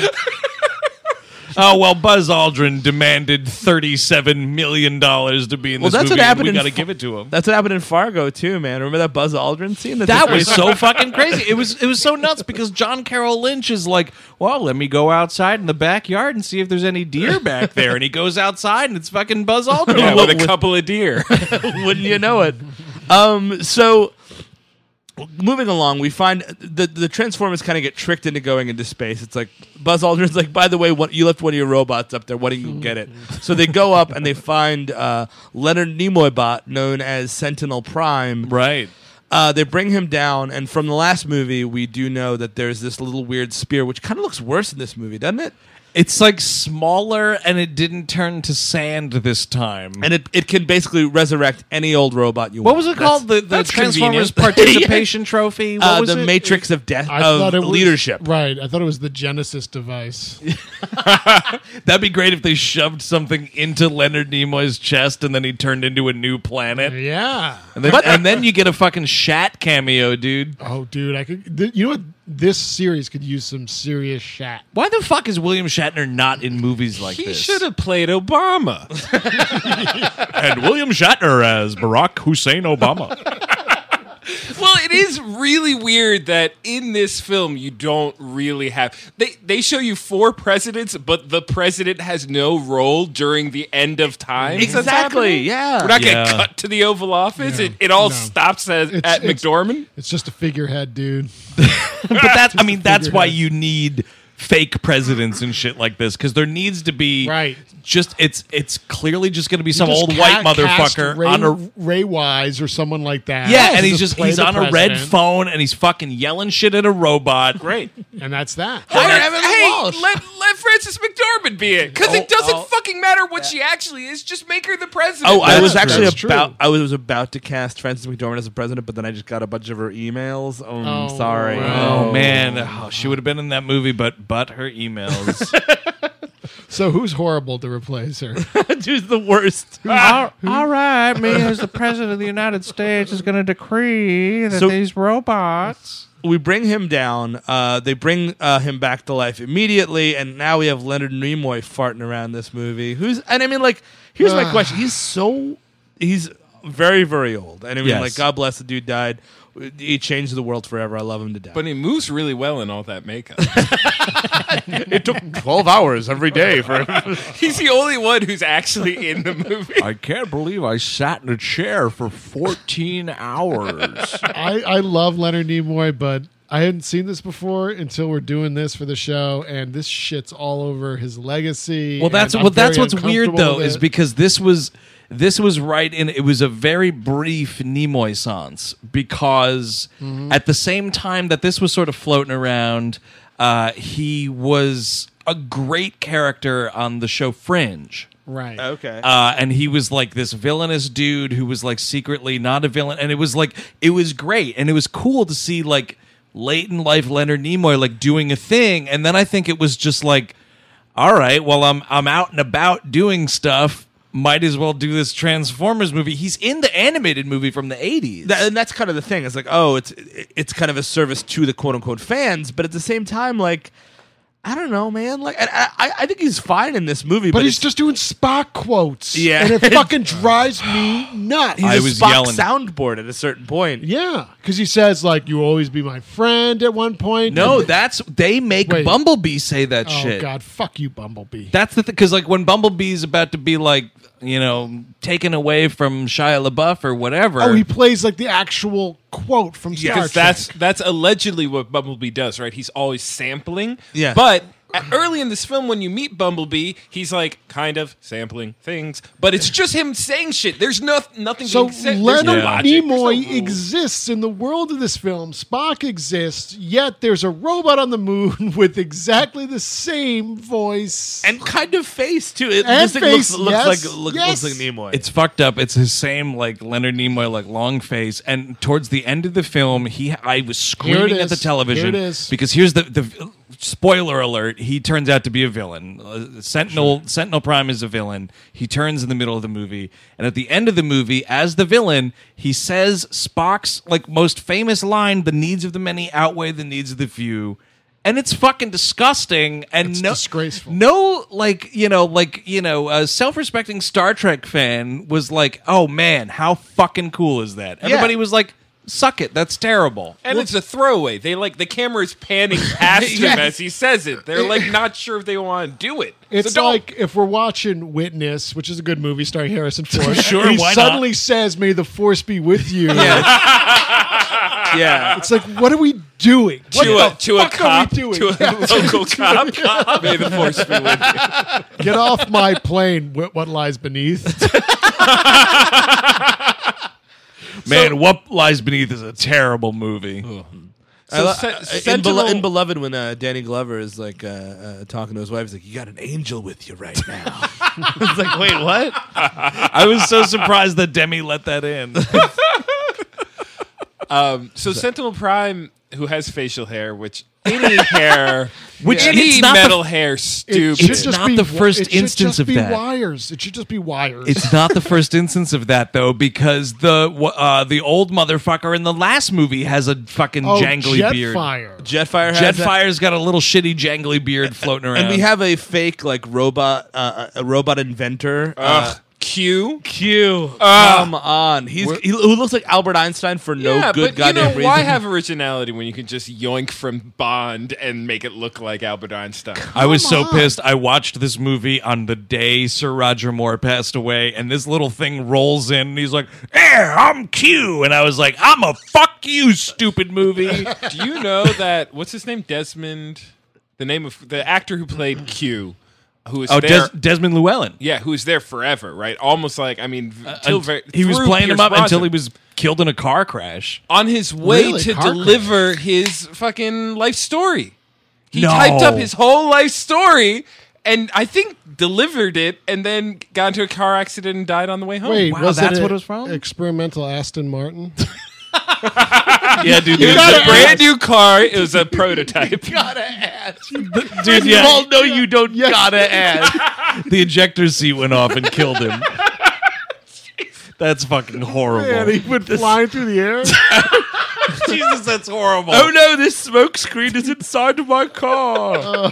Oh, well, Buzz Aldrin demanded thirty-seven million dollars to be in Well, this that's movie, what happened and we in got to Fa- give it to him. That's what happened in Fargo too, man. Remember that Buzz Aldrin scene? That's That the was first- so fucking crazy. It was it was so nuts because John Carroll Lynch is like, well, let me go outside in the backyard and see if there's any deer back there. And he goes outside and it's fucking Buzz Aldrin. Yeah, with a couple of deer. Wouldn't you know it? Um, so moving along, we find the the Transformers kind of get tricked into going into space. It's like Buzz Aldrin's like, by the way, what, you left one of your robots up there. Why don't you get it? So they go up and they find uh, Leonard Nimoy bot known as Sentinel Prime. Right. Uh, they bring him down, and from the last movie, we do know that there's this little weird spear, which kind of looks worse in this movie, doesn't it? It's like smaller and it didn't turn to sand this time. And it, it can basically resurrect any old robot you What want. was it That's- called? The, the that's Transformers convenient. participation trophy? What Uh, was the it? Matrix of Death I of thought it was, leadership. Right. I thought it was the Genesis device. That'd be great if they shoved something into Leonard Nimoy's chest and then he turned into a new planet. Yeah. And then, and then you get a fucking Shat cameo, dude. Oh, dude, I could. Th- you know what? This series could use some serious Shat. Why the fuck is William Shatner not in movies like He this? should have played Obama. And William Shatner as Barack Hussein Obama. Well, it is really weird that in this film you don't really have they they show you four presidents, but the president has no role during the end of time. Exactly, yeah. We're not Yeah. gonna cut to the Oval Office. No, it, it all no. stops at, It's- at it's- McDormand. It's just a figurehead, dude. But that's, I mean, that's why figurehead. you need fake presidents and shit like this, because there needs to be Right. just it's it's clearly just going to be some Just old ca- white cast motherfucker Ray, on a Ray Wise or someone like that. yeah, to and he's just play he's the on a red president, phone and he's fucking yelling shit at a robot. Great. and that's that. Hire Hey, Evan hey, Walsh. let let Frances McDormand be it, because it doesn't oh. fucking matter what she actually is. Just make her the president. Oh, I That's- was actually that's true. about I was about to cast Frances McDormand as a president, but then I just got a bunch of her emails. Oh, I'm Oh, sorry. wow. Oh man, oh, she would have been in that movie, but but her emails. So who's horrible to replace her? Dude's the worst. all, all right, me as the president of the United States is going to decree that So- these robots. We bring him down. Uh, they bring uh, him back to life immediately, and now we have Leonard Nimoy farting around this movie. Who's and I mean, like, here's my Ugh. question: He's so he's very very old, and I mean, Yes. like, God bless the dude died. He changed the world forever. I love him to death. But he moves really well in all that makeup. it took twelve hours every day for him. He's the only one who's actually in the movie. I can't believe I sat in a chair for fourteen hours. I, I love Leonard Nimoy, but I hadn't seen this before until we're doing this for the show, and this shit's all over his legacy. Well, that's and I'm well, that's very what's weird uncomfortable though, with is it. because this was this was right in. It was a very brief Nimoy-sance because Mm-hmm. at the same time that this was sort of floating around, uh, he was a great character on the show Fringe. right. Okay. Uh, and he was like this villainous dude who was like secretly not a villain, and it was like it was great, and it was cool to see like late in life Leonard Nimoy like doing a thing, and then I think it was just like, all right, well I'm I'm out and about doing stuff. Might as well do this Transformers movie. He's in the animated movie from the eighties. That, and that's kind of the thing. It's like, oh, it's it's kind of a service to the quote unquote fans, but at the same time, like, I don't know, man. Like, and I I think he's fine in this movie, but, But he's it's- just doing Spock quotes. Yeah. And it fucking drives me nuts. he's I a was Spock yelling. soundboard at a certain point. Yeah. Because he says, like, you will always be my friend at one point. no, And- that's they make Wait. Bumblebee say that Oh, shit. God. Fuck you, Bumblebee. That's the thing, because like when Bumblebee's about to be like, you know, taken away from Shia LaBeouf or whatever. Oh, he plays, like, the actual quote from Star Because Trek. that's that's allegedly what Bumblebee does, right? He's always sampling. Yeah. But uh, early in this film, when you meet Bumblebee, he's like kind of sampling things, but it's just him saying shit. There's no nothing. So being said. There's no Leonard logic. There's no Nimoy rules. exists in the world of this film. Spock exists, yet there's a robot on the moon with exactly the same voice. And kind of face too. It, And this thing face, looks, looks yes, like look, yes. looks like Nimoy. It's fucked up. It's his same like Leonard Nimoy like long face, and towards the end of the film, he I was screaming at the is. television Here it is. because here's the the spoiler alert. He turns out to be a villain. Uh, Sentinel Sentinel Prime is a villain. He turns in the middle of the movie, and at the end of the movie, as the villain, he says Spock's like most famous line: "The needs of the many outweigh the needs of the few." And it's fucking disgusting, and It's no, disgraceful. no, like you know, like you know, a self-respecting Star Trek fan was like, "Oh man, how fucking cool is that?" Everybody was like, "Suck it, that's terrible." And it's a throwaway. They like the camera is panning past him as he says it. They're like not sure if they want to do it. It's So don't- like if we're watching Witness, which is a good movie starring Harrison Ford. Sure, and he why not? suddenly says, "May the force be with you." yeah. It's like, what are we doing? What to the a to a fuck cop, are we doing? to a Yeah. local cop. May the force be with you. Get off my plane. What, what lies beneath? Man, What Lies Beneath is a terrible movie. I lo- Se- uh, in, Sentinel- Belo- in Beloved, when uh, Danny Glover is like uh, uh, talking to his wife, he's like, "You got an angel with you right now." It's like, wait, what? I was so surprised that Demi let that in. Um, so Sentinel Prime, who has facial hair, which any hair, Which any it's not the- metal hair, It stupid. should It's just not be the wi- first it should instance just of be that. Wires. It should just be wires. It's not the first instance of that though, because the uh, the old motherfucker in the last movie has a fucking oh, jangly beard. Jetfire. Jetfire has that. Jetfire's got a little shitty jangly beard floating around. And we have a fake like robot, uh, a robot inventor. Uh, Ugh. Q. Q. Ugh. Come on, he's he, who looks like Albert Einstein for no yeah, good but goddamn you know, reason. why have originality when you can just yoink from Bond and make it look like Albert Einstein? I was so on. pissed. I watched this movie on the day Sir Roger Moore passed away, and this little thing rolls in, and he's like, "Hey, I'm Q," and I was like, "I'm a fuck you, stupid movie." Do you know that what's his name? Desmond, the name of the actor who played Q, who was Oh, there. Des- Desmond Llewellyn. Yeah, who was there forever, right? Almost like I mean, v- till Un- very, he was through playing him Pierce up until he Brosnan. was killed in a car crash. on his way Really? to Car deliver his fucking life story. He No. typed up his whole life story and I think delivered it and then got into a car accident and died on the way home. Wait, Wow, was that's it what a it was from? Experimental Aston Martin. Yeah, dude. It was gotta a brand ask. new car. It was a prototype. dude, yeah. all know you don't gotta add. The ejector seat went off and killed him. That's fucking horrible. Man, he went flying through the air. Jesus, that's horrible. Oh no, this smoke screen is inside of my car.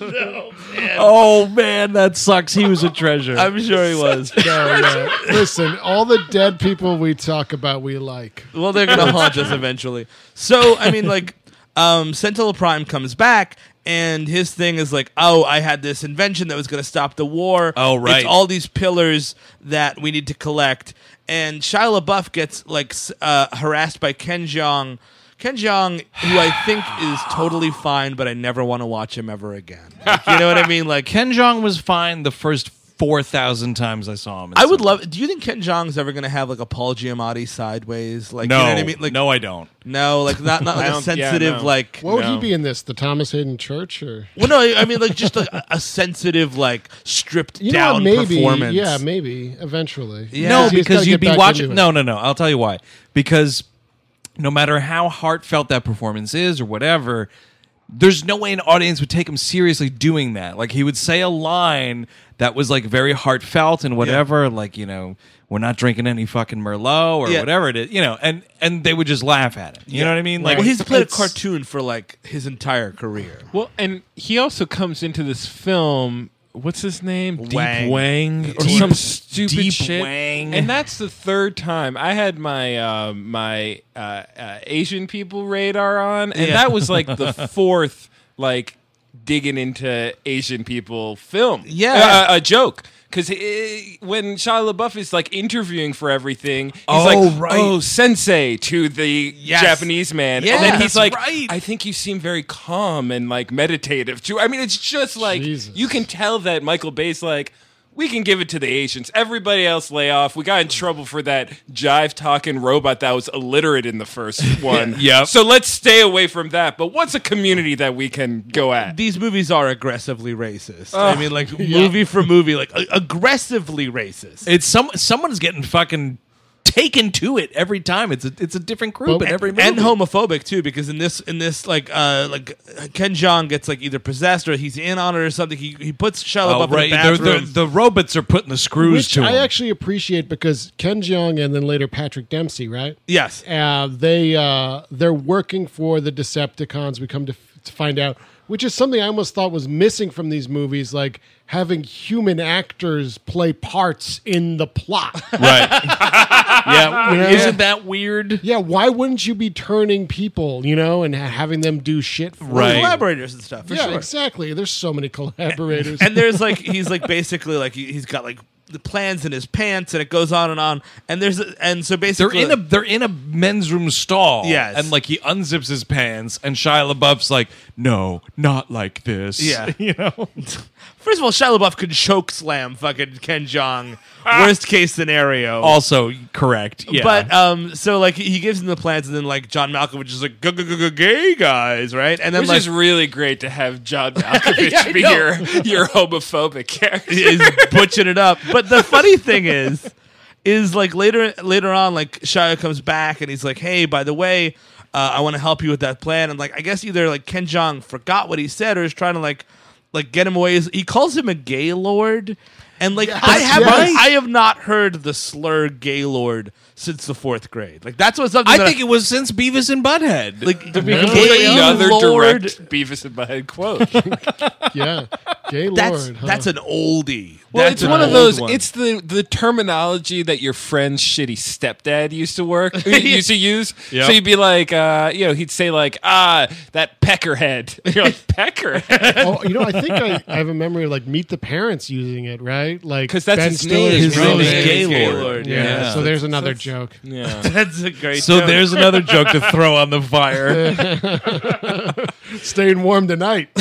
Oh man, that sucks. He was a treasure. I'm sure he was. No, yeah. Listen, all the dead people we talk about, we like. Well, they're gonna haunt us eventually. So, I mean, like, um, Sentinel Prime comes back, and his thing is like, oh, I had this invention that was gonna stop the war. Oh, right. It's all these pillars that we need to collect, and Shia LaBeouf gets like s- uh, harassed by Ken Jeong. Ken Jeong, who I think is totally fine, but I never want to watch him ever again. Like, you know what I mean? Like, Ken Jeong was fine the first four thousand times I saw him. in I would something. love. Do you think Ken Jeong's ever gonna have like a Paul Giamatti sideways? Like, No, you know what I mean? Like, no, I don't. no, like not not like I a don't- yeah, sensitive no. like. What would No. he be in this? The Thomas Hayden Church, or Well, no, I mean like just like a, a sensitive, like stripped you know, down what, maybe, performance. yeah, maybe eventually. Yeah. No, He's because gotta you'd get be back watching. into it. No, no, no. I'll tell you why. Because no matter how heartfelt that performance is or whatever, there's no way an audience would take him seriously doing that. Like he would say a line that was like very heartfelt and whatever, like, you know, we're not drinking any fucking Merlot or Yeah. whatever it is, you know, and and they would just laugh at him. You know what I mean? Like Well, he's played a It's- cartoon for like his entire career. Well, and he also comes into this film. What's his name? Wang. Deep Wang or Deep- some stupid Deep shit. Wang. And that's the third time I had my uh, my uh, uh, Asian people radar on, and Yeah. that was like the fourth like digging into Asian people film. Yeah. uh, a joke. Because when Shia LaBeouf is like interviewing for everything, he's Oh, like, right. "Oh, sensei," to the Yes. Japanese man, Yeah, and then that's he's like, right. "I think you seem very calm and like meditative too." I mean, it's just like Jesus. you can tell that Michael Bay's like, we can give it to the Asians. Everybody else lay off. We got in trouble for that jive talking robot that was illiterate in the first one. Yep. So let's stay away from that. But what's a community that we can go at? These movies are aggressively racist. I mean, like movie for movie, like a- aggressively racist. it's some someone's getting fucking taken to it every time. It's a it's a different group But- in every movie. and homophobic too, because in this in this like uh like Ken Jeong gets like either possessed or he's in on it or something. He he puts Shia Oh, LaBeouf right. in They're- a they're- bathroom. the robots are putting the screws Which to I him. actually appreciate because Ken Jeong and then later Patrick Dempsey, right? yes, Uh, they uh, they're working for the Decepticons. We come to, f- to find out, which is something I almost thought was missing from these movies, like having human actors play parts in the plot. Right. yeah. know? Isn't that weird? Yeah, why wouldn't you be turning people, you know, and ha- having them do shit for Right. you? collaborators and stuff. For Yeah, sure. exactly. There's so many collaborators. And there's like he's like basically like he, he's got like the plans in his pants, and it goes on and on. And there's a, and so They're basically in a they're in a men's room stall. Yes. And like he unzips his pants and Shia LaBeouf's like, no, not like this. Yeah. You know? First of all, Shia LaBeouf could choke slam fucking Ken Jeong. Worst case scenario. Also correct. Yeah. But um, so like he gives him the plans, and then like John Malkovich is like gay guys, right? And then Which like is really great to have John Malkovich Yeah, I be know. your, your homophobic character. is butching it up. But the funny thing is, is like later later on, like Shia comes back and he's like, "Hey, by the way, Uh, I want to help you with that plan. And like, I guess either like Ken Jeong forgot what he said or is trying to like, like get him away. He calls him a gay lord. And like Yes, I have, yes. I have not heard the slur "gaylord" since the fourth grade. Like that's what something. I that think it was since Beavis and Butthead. like To be gay completely another lord, direct Beavis and Butthead quote. Yeah, gay That's lord. huh? that's an oldie. Well, That's it's an one of old those. one. It's the the terminology that your friend's shitty stepdad used to work used to use. Yep. So you'd be like, uh, you know, he'd say like, ah, that peckerhead. And you're like, peckerhead, Oh, you know, I think I, I have a memory of like Meet the Parents using it, right? Like 'Cause that's Ben his Stiller's name. His real name is name. Gaylord. Gaylord. Yeah. Yeah. So there's another joke. yeah. That's a great. So joke. there's another joke to throw on the fire. Staying warm tonight.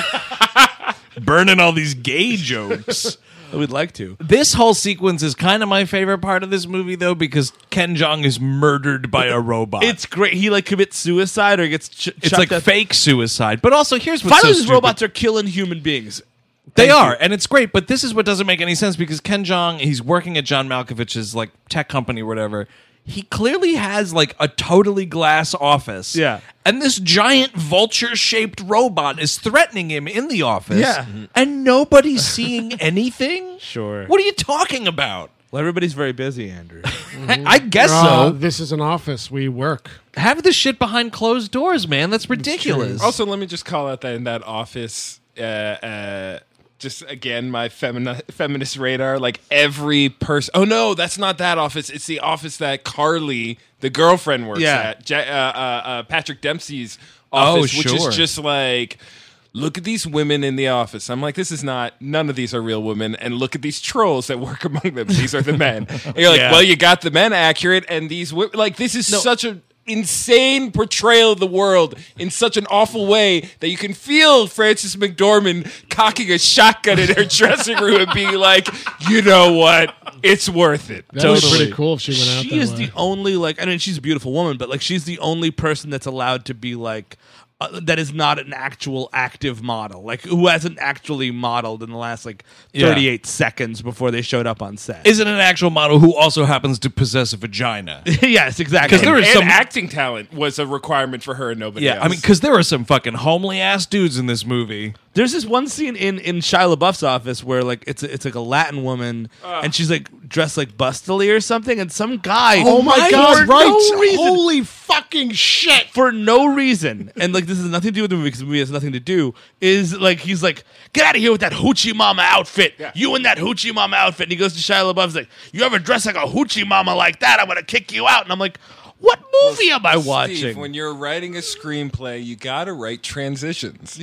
Burning all these gay jokes. we'd like to. This whole sequence is kind of my favorite part of this movie, though, because Ken Jeong is murdered by a robot. It's great. He like commits suicide or gets. Ch- it's chucked like at- fake suicide. But also, here's what's Finally, so these stupid. robots are killing human beings. They Thank are, you. and it's great. But this is what doesn't make any sense because Ken Jeong, he's working at John Malkovich's like tech company or whatever. He clearly has like a totally glass office. Yeah. And this giant vulture-shaped robot is threatening him in the office. Yeah. And nobody's seeing anything? Sure. What are you talking about? Well, everybody's very busy, Andrew. I, I guess Uh, so. this is an office. We work. Have this shit behind closed doors, man. That's ridiculous. Also, let me just call out that in that office, uh, uh, just again, my femini- feminist radar, like every person. Oh, no, that's not that office. It's the office that Carly, the girlfriend, works Yeah. at. Ja- uh, uh, uh, Patrick Dempsey's Oh, office, which sure. is just like, look at these women in the office. I'm like, this is not, none of these are real women. And look at these trolls that work among them. These are the men. And you're like, Yeah. well, you got the men accurate, and these women, like, this is such a insane portrayal of the world in such an awful way that you can feel Frances McDormand cocking a shotgun in her dressing room and being like, you know what? It's worth it. That was Totally. pretty cool if she went out She that is way. the only like. I mean, she's a beautiful woman, but like, she's the only person that's allowed to be like. Uh, that is not an actual active model, like who hasn't actually modeled in the last like Yeah. thirty-eight seconds before they showed up on set. Isn't an actual model who also happens to possess a vagina. yes, exactly. 'Cause there And is some- acting talent was a requirement for her and nobody Yeah, else. I mean, because there are some fucking homely ass dudes in this movie. There's this one scene in in Shia LaBeouf's office where like it's a, it's like a Latin woman and she's like dressed like bustily or something, and some guy. Oh my for god! no Right? reason- Holy fucking shit! for no reason, and like this has nothing to do with the movie because the movie has nothing to do, is like he's like, get out of here with that hoochie mama outfit. You in that hoochie mama outfit. And he goes to Shia LaBeouf's like, you ever dress like a hoochie mama like that, I'm gonna kick you out. And I'm like, what movie am I Steve, watching? when you're writing a screenplay, you gotta write transitions.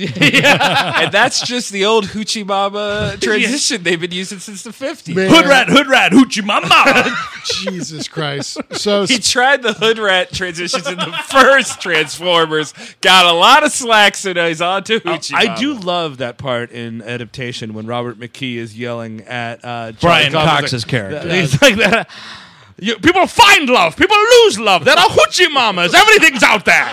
And that's just the old Hoochie Mama transition they've been using since the fifties. Man. Hood rat, hood rat, hoochie mama. Jesus Christ! So He tried the hood rat transitions in the first Transformers, got a lot of slack, so now he's on to Hoochie I Mama. do love that part in adaptation when Robert McKee is yelling at uh, Brian Charlie Kaufman's Cox's like, character. He's like that. You, people find love. People lose love. There are hoochie mamas. Everything's out there.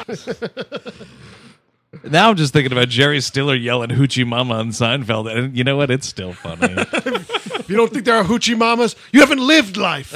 Now I'm just thinking about Jerry Stiller yelling hoochie mama on Seinfeld, and you know what? It's still funny. if you don't think there are hoochie mamas, you haven't lived life.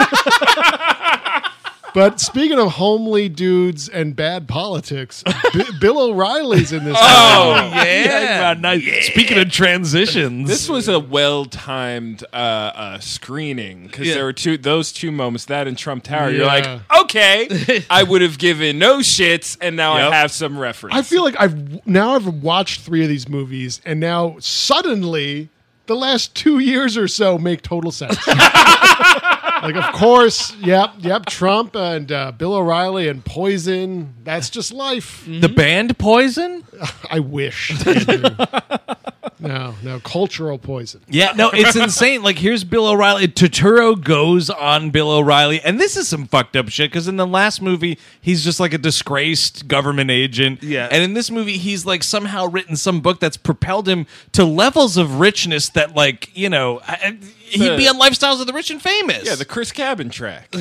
But speaking of homely dudes and bad politics, B- Bill O'Reilly's in this. Oh, yeah, nice. Speaking of transitions, This was a well-timed uh, uh, screening because Yeah. there were two those two moments, that and Trump Tower. You're Yeah. like, okay, I would have given no shits, and now Yep. I have some reference. I feel like I've now I've watched three of these movies, and now suddenly the last two years or so make total sense. Like, of course, yep, yep, Trump and uh, Bill O'Reilly and Poison. That's just life. the band Poison. I wish. Andrew. No, no, cultural poison. Yeah, no, it's insane. Like, here's Bill O'Reilly. Turturro goes on Bill O'Reilly, and this is some fucked up shit because in the last movie, he's just like a disgraced government agent. Yeah. And in this movie, he's like somehow written some book that's propelled him to levels of richness that, like, you know, I- he'd be on Lifestyles of the Rich and Famous. yeah, the Chris Cabin track.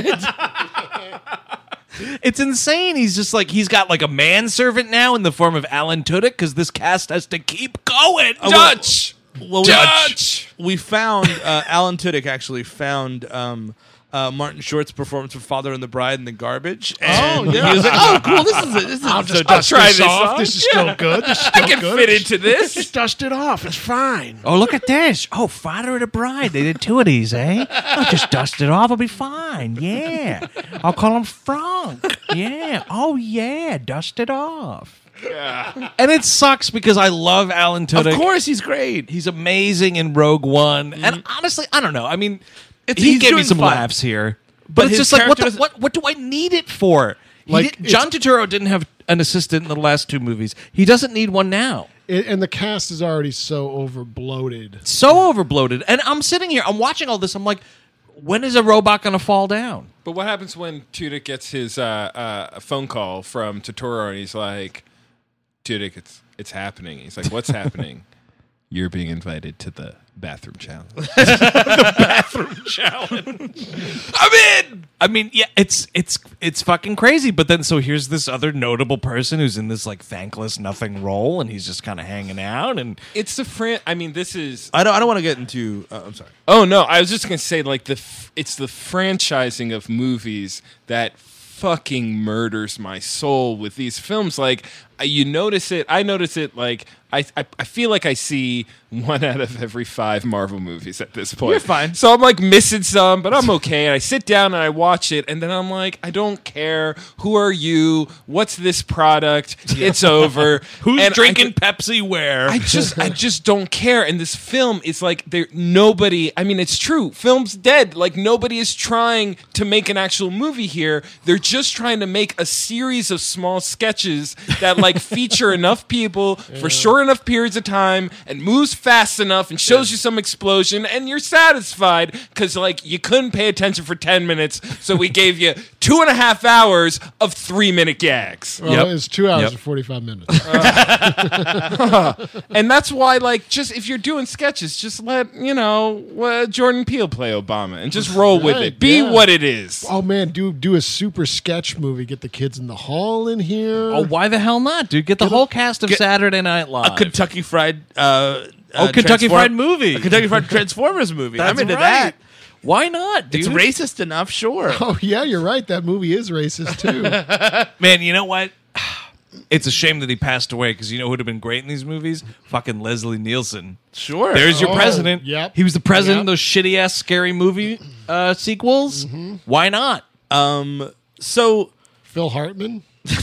It's insane. He's just like, he's got like a manservant now in the form of Alan Tudyk because this cast has to keep going. Dutch. Well, we, Dutch. we found uh, Alan Tudyk actually found um, uh, Martin Short's performance of Father and the Bride in The Garbage. And Oh, yeah. he was like, "Oh, cool! This is a, this is I'll a- just so dust try this this off. off. This is still good. This is still I can good. fit into this. Just dust it off. It's fine. Oh, look at this. Oh, Father of the Bride. They did two of these, eh? I'll just dust it off. I'll be fine. Yeah. I'll call him Frank. Yeah. Oh, yeah. Dust it off. And it sucks because I love Alan Tudyk. Of course, he's great. He's amazing in Rogue One. And honestly, I don't know. I mean, It's- he he's gave me doing some fine. laughs here. But, But it's his just like, what, character the, doesn't- what what do I need it for? He Like, did- John Turturro didn't have an assistant in the last two movies. He doesn't need one now. It, and the cast is already so over bloated. So overbloated. And I'm sitting here, I'm watching all this. I'm like, when is a robot going to fall down? But what happens when Tudyk gets his uh, uh, phone call from Totoro and he's like, Tudyk, it's it's happening. He's like, what's happening? You're being invited to the bathroom challenge. I'm in. I mean, yeah, it's it's it's fucking crazy. But then, so here's this other notable person who's in this like thankless nothing role, and he's just kind of hanging out. And It's the fran. I mean, this is. I don't. I don't want to get into. Uh, I'm sorry. Oh no, I was just gonna say like the. F- it's the franchising of movies that fucking murders my soul with these films. Like I- you notice it. I notice it. Like I, I, I feel like I see one out of every five Marvel movies at this point. You're fine. So I'm like missing some, but I'm okay. And I sit down and I watch it, and then I'm like, I don't care. Who are you? What's this product? It's over. who's And I drinking could- Pepsi where? I just I just don't care. And this film is like there nobody I mean it's true. Film's dead. Like nobody is trying to make an actual movie here. They're just trying to make a series of small sketches that like feature enough people for short enough periods of time and moves fast enough and shows you some explosion and you're satisfied because like you couldn't pay attention for ten minutes, so we gave you two and a half hours of three minute gags. Well, Yep. it's two hours Yep. and forty-five minutes. And that's why, like, just if you're doing sketches, just let, you know, uh, Jordan Peele play Obama and just roll with Right, it. Be yeah. what it is. Oh man, do do a super sketch movie. Get the kids in the hall in here. Oh, why the hell not, dude? Get the whole cast of get Saturday Night Live. A Kentucky Fried. Uh, Oh, uh, Kentucky Transform- Fried movie. A Kentucky Fried Transformers movie. I'm That's into right. that. Why not, dude? It's racist enough, sure. Oh yeah, you're right. That movie is racist too. Man, you know what? It's a shame that he passed away because you know who would have been great in these movies? Fucking Leslie Nielsen. Sure. There's your Oh, president. yep. He was the president of Yep. those shitty ass scary movie uh, sequels. Why not? um. So Phil Hartman.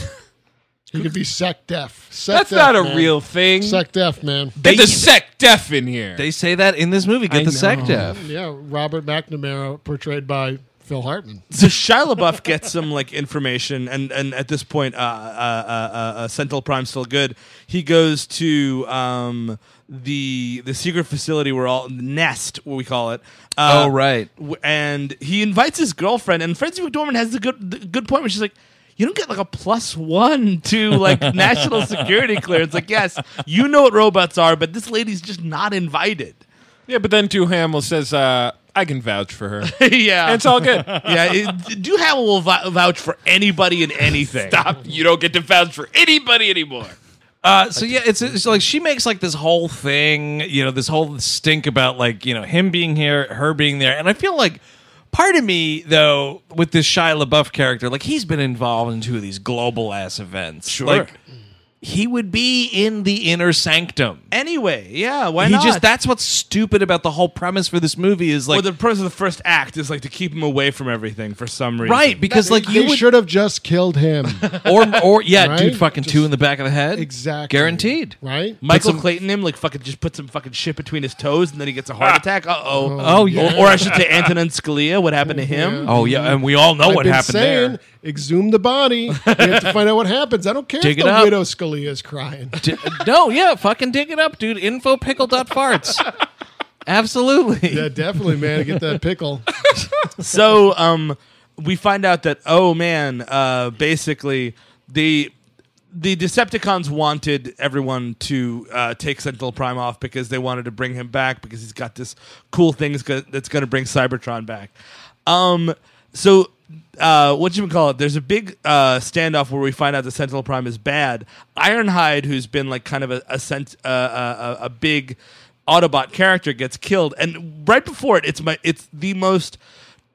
He could be sec def. Sec That's def, not a man. real thing. Sec def, man. Get They- the sec def in here. They say that in this movie. Get I the sec know. def. Yeah, Robert McNamara portrayed by Phil Hartman. So Shia LaBeouf gets some like information, and, and at this point, uh, uh, uh, uh, Central Prime's still good. He goes to um, the the secret facility where all Nest, what we call it. Uh, Oh, right. w- And he invites his girlfriend, and Frances McDormand has the good the good point where she's like, you don't get like a plus one to like national security clearance. Like, yes, you know what robots are, but this lady's just not invited. Yeah, but then Drew Hamill says, uh, I can vouch for her. yeah, And it's all good. yeah. It, Drew Hamill will vou- vouch for anybody and anything. Stop. You don't get to vouch for anybody anymore. Uh, so yeah, it's, it's like she makes like this whole thing, you know, this whole stink about like you know him being here, her being there, and I feel like part of me though with this Shia LaBeouf character, like he's been involved in two of these global ass events. Sure. Like he would be in the inner sanctum. Anyway, yeah, why he not? just that's what's stupid about the whole premise for this movie is like Well, the premise of the first act is like to keep him away from everything for some reason. right because like you They would should have just killed him. or or yeah, Right? dude, fucking Just- two in the back of the head, Exactly. guaranteed. Right? Michael some- Clayton him like fucking just put some fucking shit between his toes and then he gets a heart attack. Uh oh. Oh yeah, Or, or I should say Antonin Scalia. What happened to him? oh yeah, and we all know I've what been happened saying, there. exhume the body. We have to find out what happens. I don't care Dig if it the up. widow Scalia is crying. D- no, yeah, fucking dig it up, dude. Info pickle dot farts. Absolutely. Yeah, definitely, man. Get that pickle. So um, we find out that oh man, uh, basically the the Decepticons wanted everyone to uh, take Sentinel Prime off because they wanted to bring him back because he's got this cool thing that's go- that's going to bring Cybertron back. Um, so. Uh, what you would call it? There's a big uh, standoff where we find out the Sentinel Prime is bad. Ironhide, who's been like kind of a a, cent- uh, a, a big Autobot character, gets killed, and right before it, it's my it's the most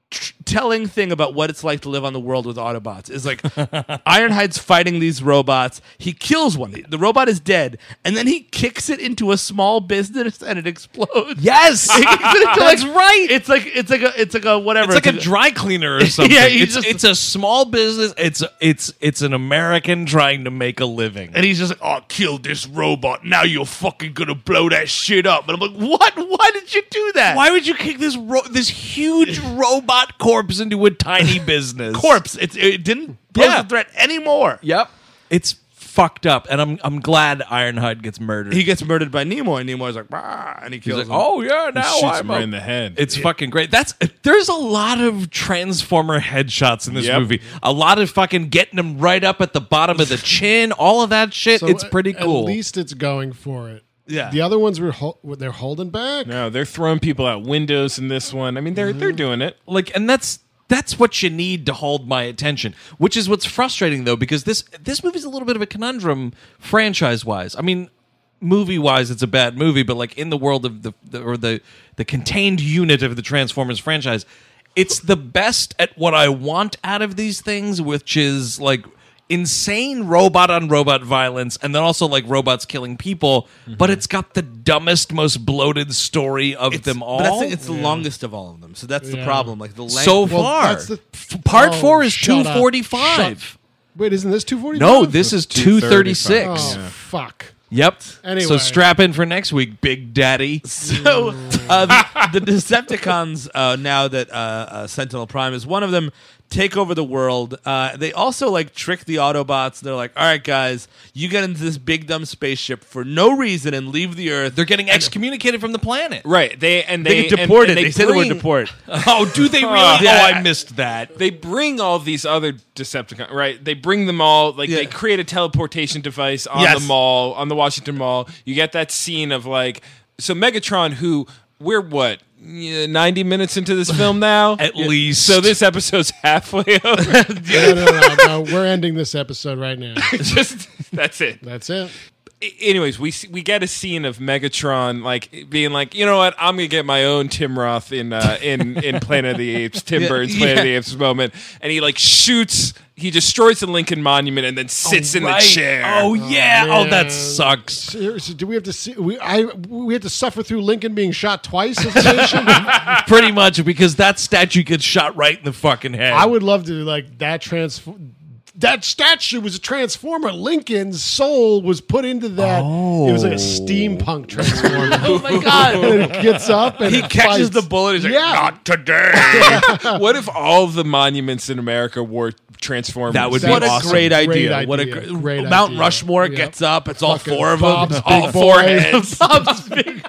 tr- telling thing about what it's like to live on the world with Autobots is like Ironhide's fighting these robots. He kills one. The robot is dead, and then he kicks it into a small business, and it explodes. Yes, He kicks it into, that's like- right. It's like it's like a it's like a whatever. It's like a dry cleaner or something. Yeah, he it's, just- it's a small business. It's it's it's an American trying to make a living. And he's just like, "Oh, kill this robot. Now you're fucking gonna blow that shit up." And I'm like, "What? Why did you do that?" Why would you kick this ro- this huge robot corpse into a tiny business? Corpse. It's, it didn't pose Yeah. a threat anymore. Yep. It's fucked up, and I'm I'm glad Ironhide gets murdered. He gets murdered by Nimoy, and Nimoy's like, "Bah," and he He's kills like, him. oh yeah, now Shoots I'm him right a- in the head. It's fucking great. That's there's a lot of Transformer headshots in this Yep. movie. A lot of fucking getting him right up at the bottom of the chin. All of that shit. So it's pretty at- cool. At least it's going for it. Yeah. The other ones were hol- they're holding back. No, they're throwing people out windows in this one. I mean, they're they're doing it. like, and that's that's what you need to hold my attention. Which is what's frustrating though, because this this movie's a little bit of a conundrum franchise wise. I mean, movie wise, it's a bad movie, but like in the world of the, the or the the contained unit of the Transformers franchise, it's the best at what I want out of these things, which is like insane robot on robot violence, and then also like robots killing people. But it's got the dumbest, most bloated story of them all. But that's the, it's the longest of all of them, so that's the Yeah. problem. Like the length. so Well, far. that's the- F- Part Oh, four is shut two up. forty-five. Wait, isn't this two forty? No, this is two thirty-six. Oh Yeah. fuck. Yep. Anyway. So strap in for next week, Big Daddy. So uh, the, the Decepticons, uh, now that uh, uh, Sentinel Prime is one of them, take over the world. Uh, they also like trick the Autobots. They're like, "All right, guys, you get into this big dumb spaceship for no reason and leave the Earth." They're getting excommunicated from the planet. Right. They and They they, get and- deported. and they, say the word bring- deport. Oh, do they really? Yeah. Oh, I missed that. They bring all these other Decepticons, right? They bring them all, like Yeah. they create a teleportation device on Yes. the mall, on the Washington Mall. You get that scene of like, so Megatron, who we're what, yeah, ninety minutes into this film now? At Yeah. least. So this episode's halfway over. No, no, no, no. We're ending this episode right now. Just, that's it. That's it. Anyways, we see, we get a scene of Megatron like being like, you know what, I'm gonna get my own Tim Roth in uh, in in Planet of the Apes, Tim Yeah, Burns Planet of the yeah. Apes moment, and he like shoots, he destroys the Lincoln Monument and then sits in Right. the chair. Oh yeah. Oh, that man. sucks. Seriously, do we have to see? We I we have to suffer through Lincoln being shot twice as a nation? Pretty much because that statue gets shot right in the fucking head. I would love to like that transform. That statue was a transformer. Lincoln's soul was put into that. It was like a steampunk transformer. Oh my god! and it gets up and He it catches fights. the bullet. He's like, Yeah. "Not today." What if all of the monuments in America were Transformers? That would be What a awesome. great Great idea! What a idea. gr- Great Mount idea. Rushmore Yeah. gets up. It's all Fucking four of Bob's them. big All boy. four heads. Bob's big.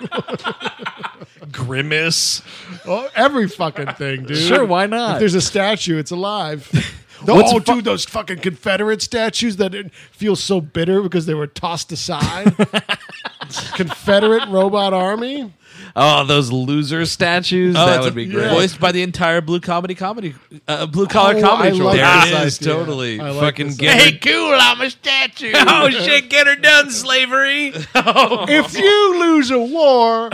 Grimace. Oh, every fucking thing, dude. Sure, why not? If there's a statue, it's alive. The- What's oh, fu- dude, those fucking Confederate statues that it feel so bitter because they were tossed aside. Confederate robot army. Oh, those loser statues. Oh, that it's would a- be great. Voiced by the entire blue comedy comedy, uh, blue collar Oh, comedy. I troop. like There it this is. idea. Totally. I like Fucking this get idea. her. cool! I'm a statue. Oh shit! Get her done, slavery. If you lose a war,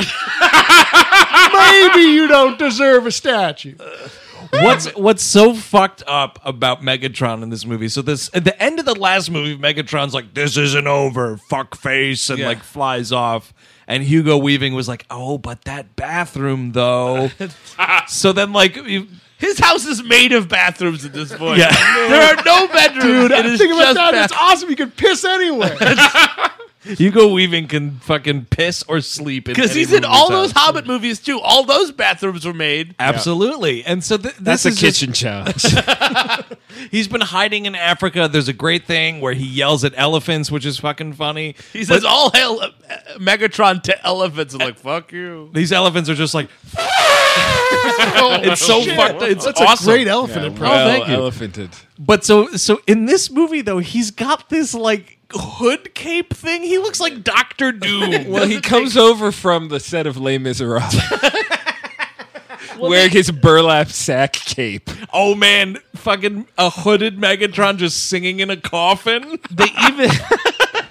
maybe you don't deserve a statue. what's what's so fucked up about Megatron in this movie? So this at the end of the last movie, Megatron's like, "This isn't over, fuck face," and Yeah. like flies off. And Hugo Weaving was like, "Oh, but that bathroom though." So then, like, you- His house is made of bathrooms at this point. Yeah. There are no bedrooms. Dude, it is think about just that. bath- It's awesome. You can piss anywhere. Hugo Weaving can fucking piss or sleep in Because any he's room in of all his those house. Hobbit movies too. All those bathrooms were made. Absolutely. And so th- this That's a is just- kitchen challenge. he's been hiding in Africa. There's a great thing where he yells at elephants, which is fucking funny. He says, "All hail uh, Megatron to elephants." I'm like, "Fuck you." These elephants are just like, it's so shit. fucked. It's That's awesome. a great elephant impression. well, thank you. Elephanted. But so so in this movie though, he's got this like hood cape thing. He looks like Doctor Doom. Well, he comes over from the set of Les Miserables. Wearing his burlap sack cape. Oh man, fucking a hooded Megatron just singing in a coffin. They even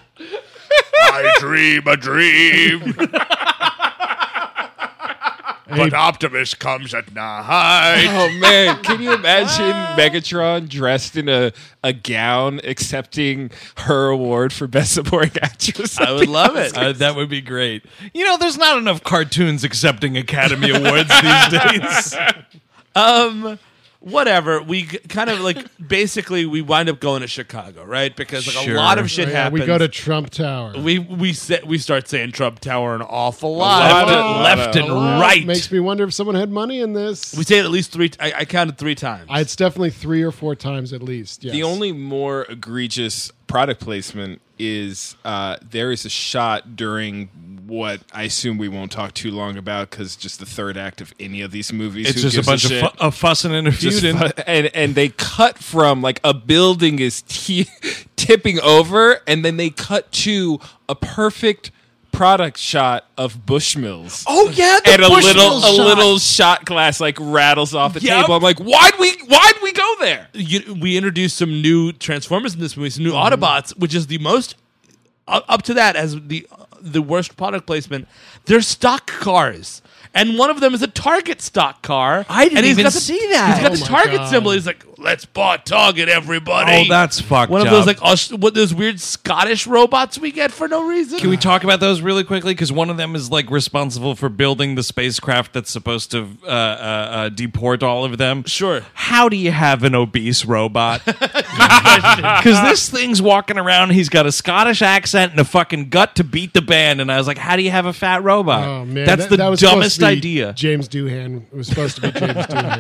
I dream a dream. but Optimus comes at night. Oh man, can you imagine Megatron dressed in a, a gown accepting her award for best supporting actress? I would love it. Uh, that would be great. You know, there's not enough cartoons accepting Academy Awards these days. Um, whatever. We g- kind of like basically we wind up going to Chicago, right? Because like Sure. a lot of shit Oh, yeah, happens. we go to Trump Tower. we we say, we start saying Trump Tower an awful Left, lot. lot. left and Wow, right. Makes me wonder if someone had money in this. We say it at least three. I, I counted three times. I- It's definitely three or four times at least. Yes. The only more egregious product placement is uh, there is a shot during what I assume we won't talk too long about because just the third act of any of these movies. It's who just a gives bunch shit? of, fu- of fussing and a Just feuding. fu- and and they cut from like a building is t- tipping over, and then they cut to a perfect product shot of Bushmills. Oh yeah, the and a Bushmills little a shot. little shot glass like rattles off the Yep. table. I'm like, why'd we why'd we go there? You, we introduced some new Transformers in this movie, some new Mm-hmm. Autobots, which is the most up up to that as the the worst product placement. They're stock cars. And one of them is a Target stock car. I didn't and he's even got the, see that. He's got Oh the my Target God. symbol. He's like, let's buy Target, everybody. Oh, that's fucked One of up. those like Aus- what those weird Scottish robots we get for no reason. Can we talk about those really quickly? Because one of them is like responsible for building the spacecraft that's supposed to uh, uh, uh, deport all of them. Sure. How do you have an obese robot? Because this thing's walking around. He's got a Scottish accent and a fucking gut to beat the band. And I was like, how do you have a fat robot? Oh man, that's that, the that was supposed dumbest to be idea. James Doohan. It was supposed to be James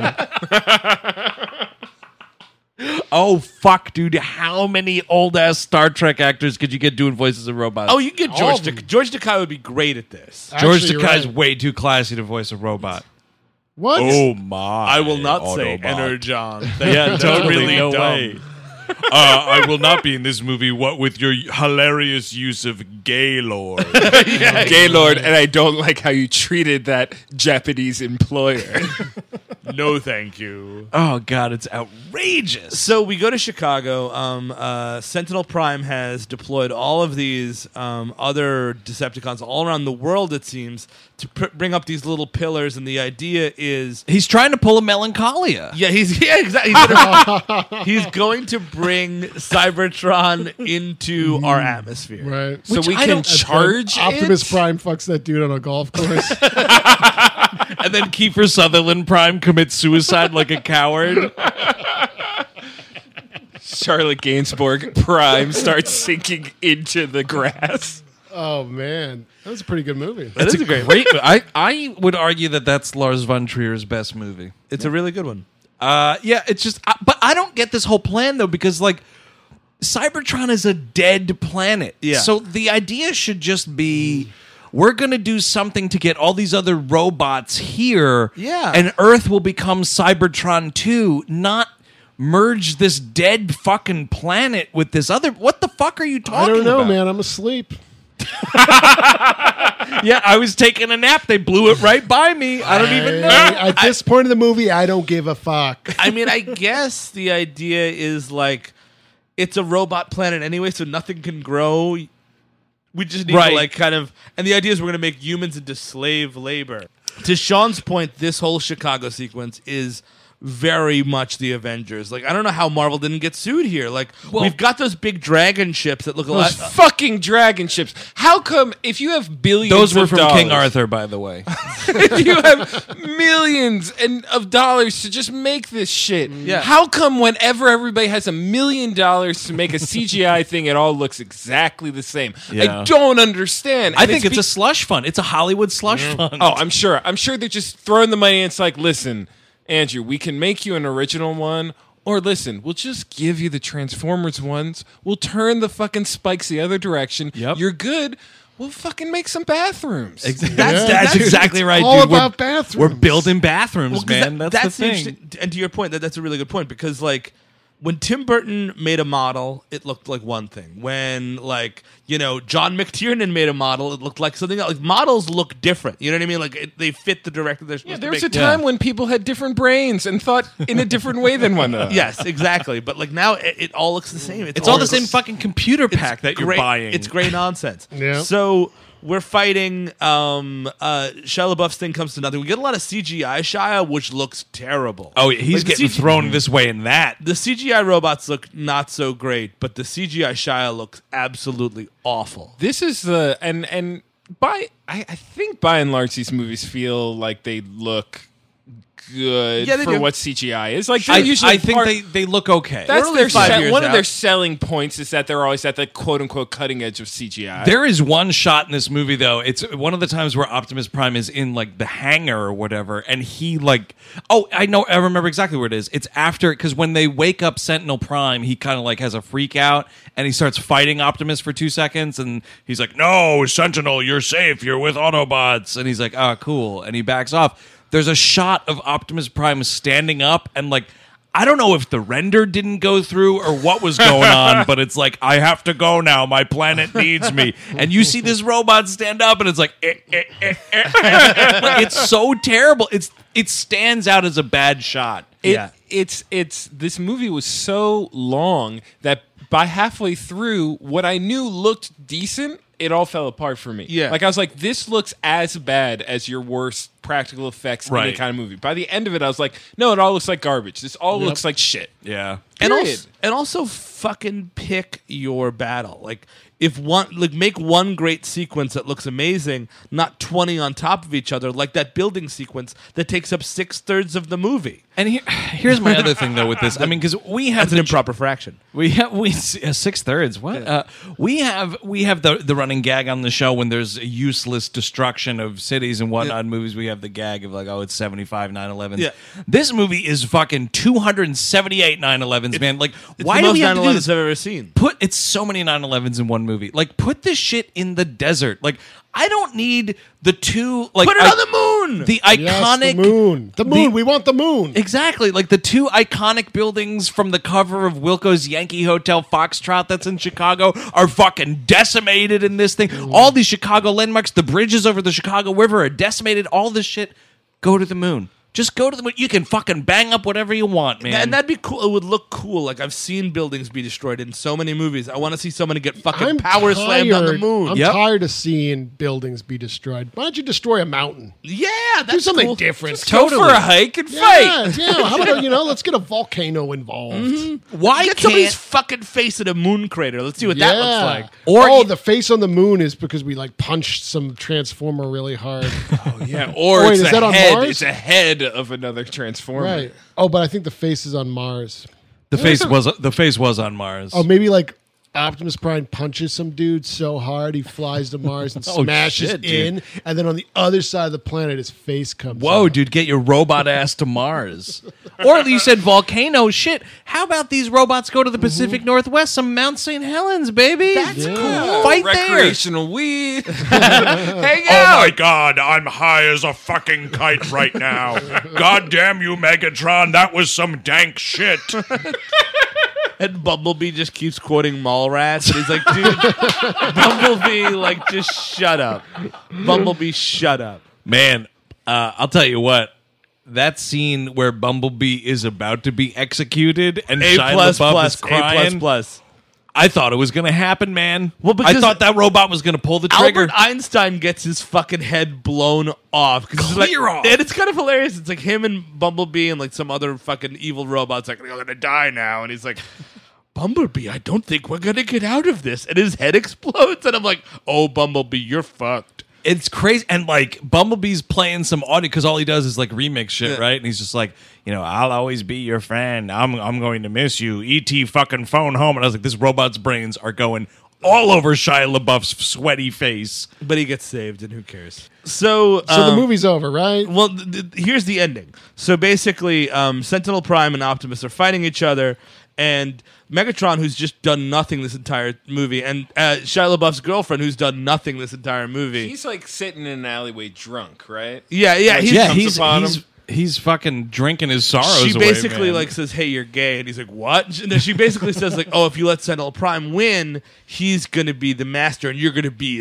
Doohan. Oh fuck, dude! How many old ass Star Trek actors could you get doing voices of robots? Oh, you can get All George of them. Takei. George Takei would be great at this. George Actually, you're Takei's right. way too classy to voice a robot. What? Oh my! I will not say Autobot. Energon. Yeah, That's totally. really no dumb. way. Uh, I will not be in this movie. What with your hilarious use of Gaylord? Gaylord, and I don't like how you treated that Japanese employer. No, thank you. Oh god, it's outrageous. So we go to Chicago. Um, uh, Sentinel Prime has deployed all of these um, other Decepticons all around the world, it seems, to pr- bring up these little pillars. And the idea is, He's trying to pull a Melancholia. yeah, he's yeah, exactly. He's, gonna- he's going to bring Cybertron into our atmosphere. Right. so we I can don't- charge Optimus it? Prime fucks that dude on a golf course. And then Kiefer Sutherland Prime commits suicide like a coward. Charlotte Gainsbourg Prime starts sinking into the grass. Oh man, that was a pretty good movie. That is a great. Great. I I would argue that that's Lars von Trier's best movie. It's a really good one. Uh, yeah, it's just, uh, but I don't get this whole plan though because like Cybertron is a dead planet. Yeah. So the idea should just be we're gonna do something to get all these other robots here. Yeah. And Earth will become Cybertron two, not merge this dead fucking planet with this other. What the fuck are you I talking don't know, about? man. I'm asleep. Yeah, I was taking a nap. They blew it right by me. I don't even know. I- at this point in the movie, I don't give a fuck. I mean, I guess the idea is like it's a robot planet anyway, so nothing can grow. We just need Right. to like kind of, and the idea is we're going to make humans into slave labor. To Sean's point, this whole Chicago sequence is very much the Avengers. Like, I don't know how Marvel didn't get sued here. Like, Well- we've got those big dragon ships that look a lot. Those fucking dragon ships. How come if you have billions Those were of from dollars, King Arthur, by the way. if you have millions and of dollars to just make this shit, Yeah. how come whenever everybody has a million dollars to make a C G I thing, it all looks exactly the same? Yeah. I don't understand. I And think it's be- a slush fund. It's a Hollywood slush fund. Oh, I'm sure. I'm sure they're just throwing the money. And it's like, listen, Andrew, we can make you an original one, or listen, we'll just give you the Transformers ones. We'll turn the fucking spikes the other direction. Yep. You're good. We'll fucking make some bathrooms. That's, Yeah. that's That's- exactly it's right, all dude. about we're, bathrooms. We're building bathrooms, Well, 'cause man. that- that's, the thing. interesting. And to your point, that that's a really good point because like when Tim Burton made a model, it looked like one thing. When like you know John McTiernan made a model, it looked like something else. Like models look different. You know what I mean? Like it, they fit the director they're supposed Yeah, to there was a make. time when people had different brains and thought in a different way than one another. Yes, exactly. But like now, it, it all looks the same. It's all the same fucking computer pack that you're great, buying. It's great nonsense. Yeah. So we're fighting. Um, uh, Shia LaBeouf's thing comes to nothing. We get a lot of C G I Shia, which looks terrible. Oh, he's Like, the getting C G thrown this way and that. The C G I robots look not so great, but the C G I Shia looks absolutely awful. This is the and and by I, I think by and large these movies feel like they look good Yeah, they for do. what C G I is. Like I, they're usually I think part- they, they look okay. that's We're only their five sell- years one of out. their selling points is that they're always at the quote unquote cutting edge of C G I. There is one shot in this movie though. It's one of the times where Optimus Prime is in like the hangar or whatever, and he like oh I know I remember exactly where it is. It's after because when they wake up Sentinel Prime, he kind of like has a freak out and he starts fighting Optimus for two seconds, and he's like, "No, Sentinel, you're safe. You're with Autobots," and he's like, "Oh, cool," and he backs off. There's a shot of Optimus Prime standing up and like. I don't know if the render didn't go through or what was going on, but it's like, I have to go now. My planet needs me. And you see this robot stand up and it's like, eh, eh, eh, eh. Like, it's so terrible. It's It stands out as a bad shot. It, Yeah. it's it's this movie was so long that by halfway through, what I knew looked decent, it all fell apart for me. Yeah. Like I was like, this looks as bad as your worst practical effects in any Right. kind of movie. By the end of it, I was like, no, it all looks like garbage. This all Yep. looks like shit. Yeah. And Period. also, and also fucking pick your battle. Like if one like make one great sequence that looks amazing, not twenty on top of each other, like that building sequence that takes up six thirds of the movie. And here, here's my other thing though with this. I mean, because we have That's an the improper fraction. We have we uh, six thirds. What uh, we have we have the the running gag on the show when there's a useless destruction of cities and whatnot. In movies we have the gag of like, oh, it's seventy-five nine elevens. Yeah. This movie is fucking two hundred seventy-eight nine elevens, man. Like, It's why the do most we have to do nine elevens this? I've ever seen. Put it's so many nine elevens in one movie. Like, put this shit in the desert. Like, I don't need the two. Like, Put it I- on the moon. The Yes, iconic the moon. The moon. we want the moon. Exactly. Like the two iconic buildings from the cover of Wilco's Yankee Hotel Foxtrot that's in Chicago are fucking decimated in this thing. All these Chicago landmarks, the bridges over the Chicago River are decimated. All this shit. Go to the moon. Just go to the moon. You can fucking bang up whatever you want, man. And that'd be cool. It would look cool. Like I've seen buildings be destroyed in so many movies. I want to see somebody get fucking I'm power slammed on the tired- moon. I'm Yep. tired of seeing buildings be destroyed. Why don't you destroy a mountain? Yeah, that's Do something cool. different. Just go for a hike and Yeah, fight. yeah. How about, you know, let's get a volcano involved. Why Get can't somebody's fucking face in a moon crater. Let's see what that looks like. Or Or oh, you- the face on the moon is because we like punched some transformer really hard. Yeah, or Wait, it's is a that on head. Mars? It's a head of another transformer. Right. Oh, but I think the face is on Mars. the face was the face was on Mars? Oh, maybe like Optimus Prime punches some dude so hard he flies to Mars and Oh, smashes shit, dude. in, and then on the other side of the planet, his face comes. Whoa, out. dude, get your robot ass to Mars. Or you said volcano. Shit. How about these robots go to the Pacific Northwest, some Mount Saint Helens, baby? That's cool. Fight there. Recreational weed. Hang Oh out. my god, I'm high as a fucking kite right now. God damn you, Megatron, that was some dank shit. And Bumblebee just keeps quoting Mallrats, and he's like, dude, Bumblebee, like, just shut up. Bumblebee, shut up. Man, uh, I'll tell you what. That scene where Bumblebee is about to be executed and A Shia plus LaBeouf plus, is A crying, plus plus. I thought it was going to happen, man. Well, I because thought that robot was going to pull the trigger. Albert Einstein gets his fucking head blown off. 'Cause it's like- Clear off. And it's kind of hilarious. It's like him and Bumblebee and like some other fucking evil robot's like, you're gonna die now. And he's like, Bumblebee, I don't think we're gonna get out of this. And his head explodes. And I'm like, oh, Bumblebee, you're fucked. It's crazy. And like Bumblebee's playing some audio because all he does is like remix shit, Yeah. right? And he's just like, you know, I'll always be your friend. I'm I'm going to miss you. E T fucking phone home. And I was like, this robot's brains are going all over Shia LaBeouf's sweaty face. But he gets saved, and who cares? So, So the um, movie's over, right? Well, th- th- here's the ending. So basically, um, Sentinel Prime and Optimus are fighting each other, and Megatron, who's just done nothing this entire movie, and uh, Shia LaBeouf's girlfriend, who's done nothing this entire movie. He's like sitting in an alleyway drunk, right? yeah, yeah, he's, yeah, comes he's upon he's, him. he's fucking drinking his sorrows she away, basically man. like says, "Hey, you're gay," and he's like, "What?" And then she basically says, "Like, oh, if you let Sentinel Prime win, he's gonna be the master, and you're gonna be his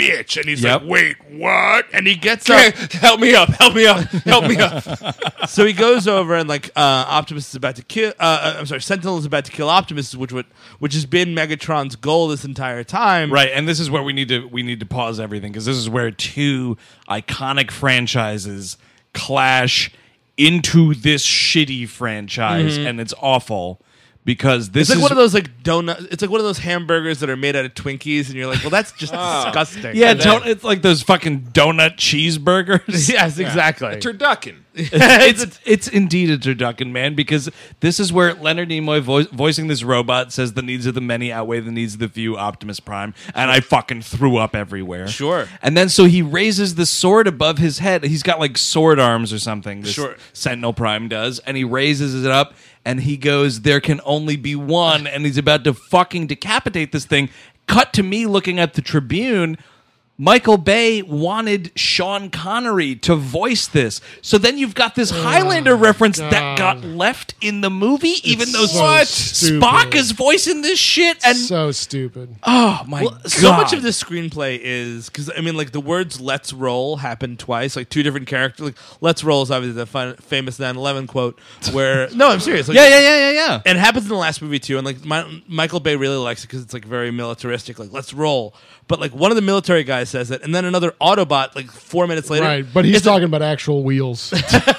bitch. And he's Yep. like, wait, what? And he gets Okay, up. help me up, help me up, help me up. So he goes over and like uh, Optimus is about to kill. Uh, I'm sorry, Sentinel is about to kill Optimus, which would which has been Megatron's goal this entire time. Right, and this is where we need to we need to pause everything because this is where two iconic franchises clash into this shitty franchise, and it's awful because this It's like is one of those like donut. It's like one of those hamburgers that are made out of Twinkies, and you're like, well, that's just disgusting. yeah, And then- don't, it's like those fucking donut cheeseburgers. yes, exactly. Turducken. it's it's indeed a turducken, man, because this is where Leonard Nimoy vo- voicing this robot says the needs of the many outweigh the needs of the few, Optimus Prime, and I fucking threw up everywhere. Sure. And then so he raises the sword above his head. He's got like sword arms or something. This Sure. Sentinel Prime does, and he raises it up, and he goes, "There can only be one," and he's about to fucking decapitate this thing. Cut to me looking at the Tribune. Michael Bay wanted Sean Connery to voice this. So then you've got this Highlander reference that got left in the movie, even It's though so what? stupid. Spock is voicing this shit. And So stupid. oh my Well, god. so much of this screenplay is because I mean, like the words "Let's roll" happen twice, like two different characters. Like "Let's roll" is obviously the fun, famous nine eleven quote. Where no, I'm serious. Like, Yeah, yeah, yeah, yeah, yeah. And it happens in the last movie too. And like my, Michael Bay really likes it because it's like very militaristic. Like "Let's roll," but like one of the military guys says it, and then another Autobot like four minutes later. Right, but he's it's talking about actual wheels.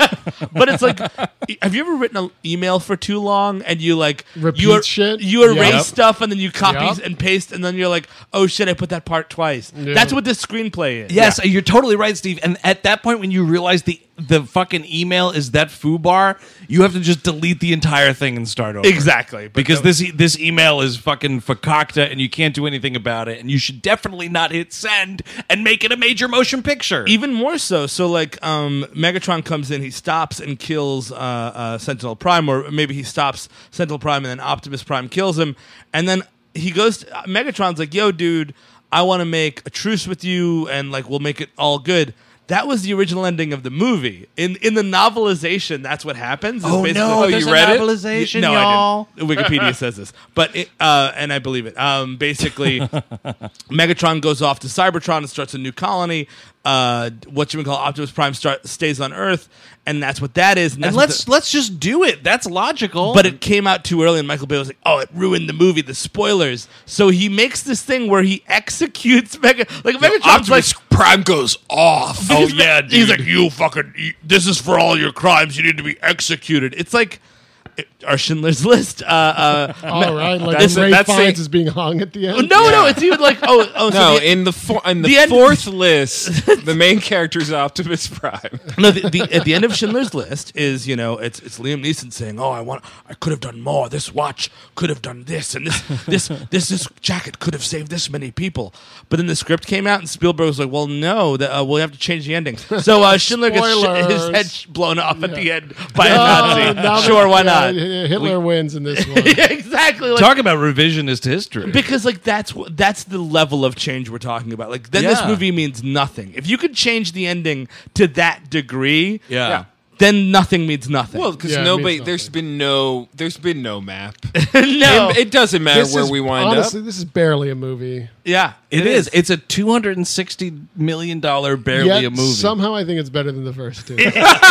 But it's like, have you ever written an email for too long and you like Repeat you er- shit? You erase Yep. stuff and then you copy Yep. and paste and then you're like, oh shit, I put that part twice. Yeah. That's what this screenplay is. Yes, you're totally right, Steve. And at that point, when you realize the the fucking email is that foobar, you have to just delete the entire thing and start over. Exactly. But Because the- this e- this email is fucking fakakta and you can't do anything about it. And you should definitely not hit send and make it a major motion picture. even more so. So like, um, Megatron comes in, he stops and kills uh, uh, Sentinel Prime, or maybe he stops Sentinel Prime and then Optimus Prime kills him, and then he goes. To, uh, Megatron's like, "Yo, dude, I want to make a truce with you, and like we'll make it all good." That was the original ending of the movie. In in the novelization, that's what happens. It's Oh basically- no, Oh, there's you a read it? novelization, no, y'all. I didn't. Wikipedia says this, but it, uh, and I believe it. Um, basically, Megatron goes off to Cybertron and starts a new colony. Uh, what you would call Optimus Prime start, stays on Earth, and that's what that is. And, that's And what let's the- let's just do it. That's logical. but it came out too early, and Michael Bay was like, "Oh, it ruined the movie. The spoilers." So he makes this thing where he executes Mega, like Megatron's like. Optimus Prime goes off. oh yeah, dude. He's like, "You fucking, you, this is for all your crimes. You need to be executed." It's like it, our Schindler's List. Uh, uh, All right, like That's- Ray that's Fiennes a- is being hung at the end. no, no, it's even like, oh, oh, so No, the- in the four, in the, the end- fourth list, the main character is Optimus Prime. No, the, the, at the end of Schindler's List is, you know, it's it's Liam Neeson saying, "Oh, I want, I could have done more. This watch could have done this, and this this this this jacket could have saved this many people." But then the script came out, and Spielberg was like, "Well, no, that, uh, we'll have to change the ending." So uh, Schindler gets sh- his Spoilers. head sh- blown off at the end by a Oh, Nazi. now that- Sure, why yeah, not? Hitler wins in this one. Yeah, exactly. Like, Talk about revisionist history. because like that's what that's the level of change we're talking about. Like then this Yeah. movie means nothing. If you could change the ending to that degree, yeah. Yeah. then nothing means nothing. Well, because Yeah, it nobody, means there's been no, there's been no map. no, It, it doesn't matter This where is- we wind honestly, up. this is barely a movie. yeah, It is. It's a two hundred sixty million dollar barely Yet a movie. somehow I think it's better than the first two.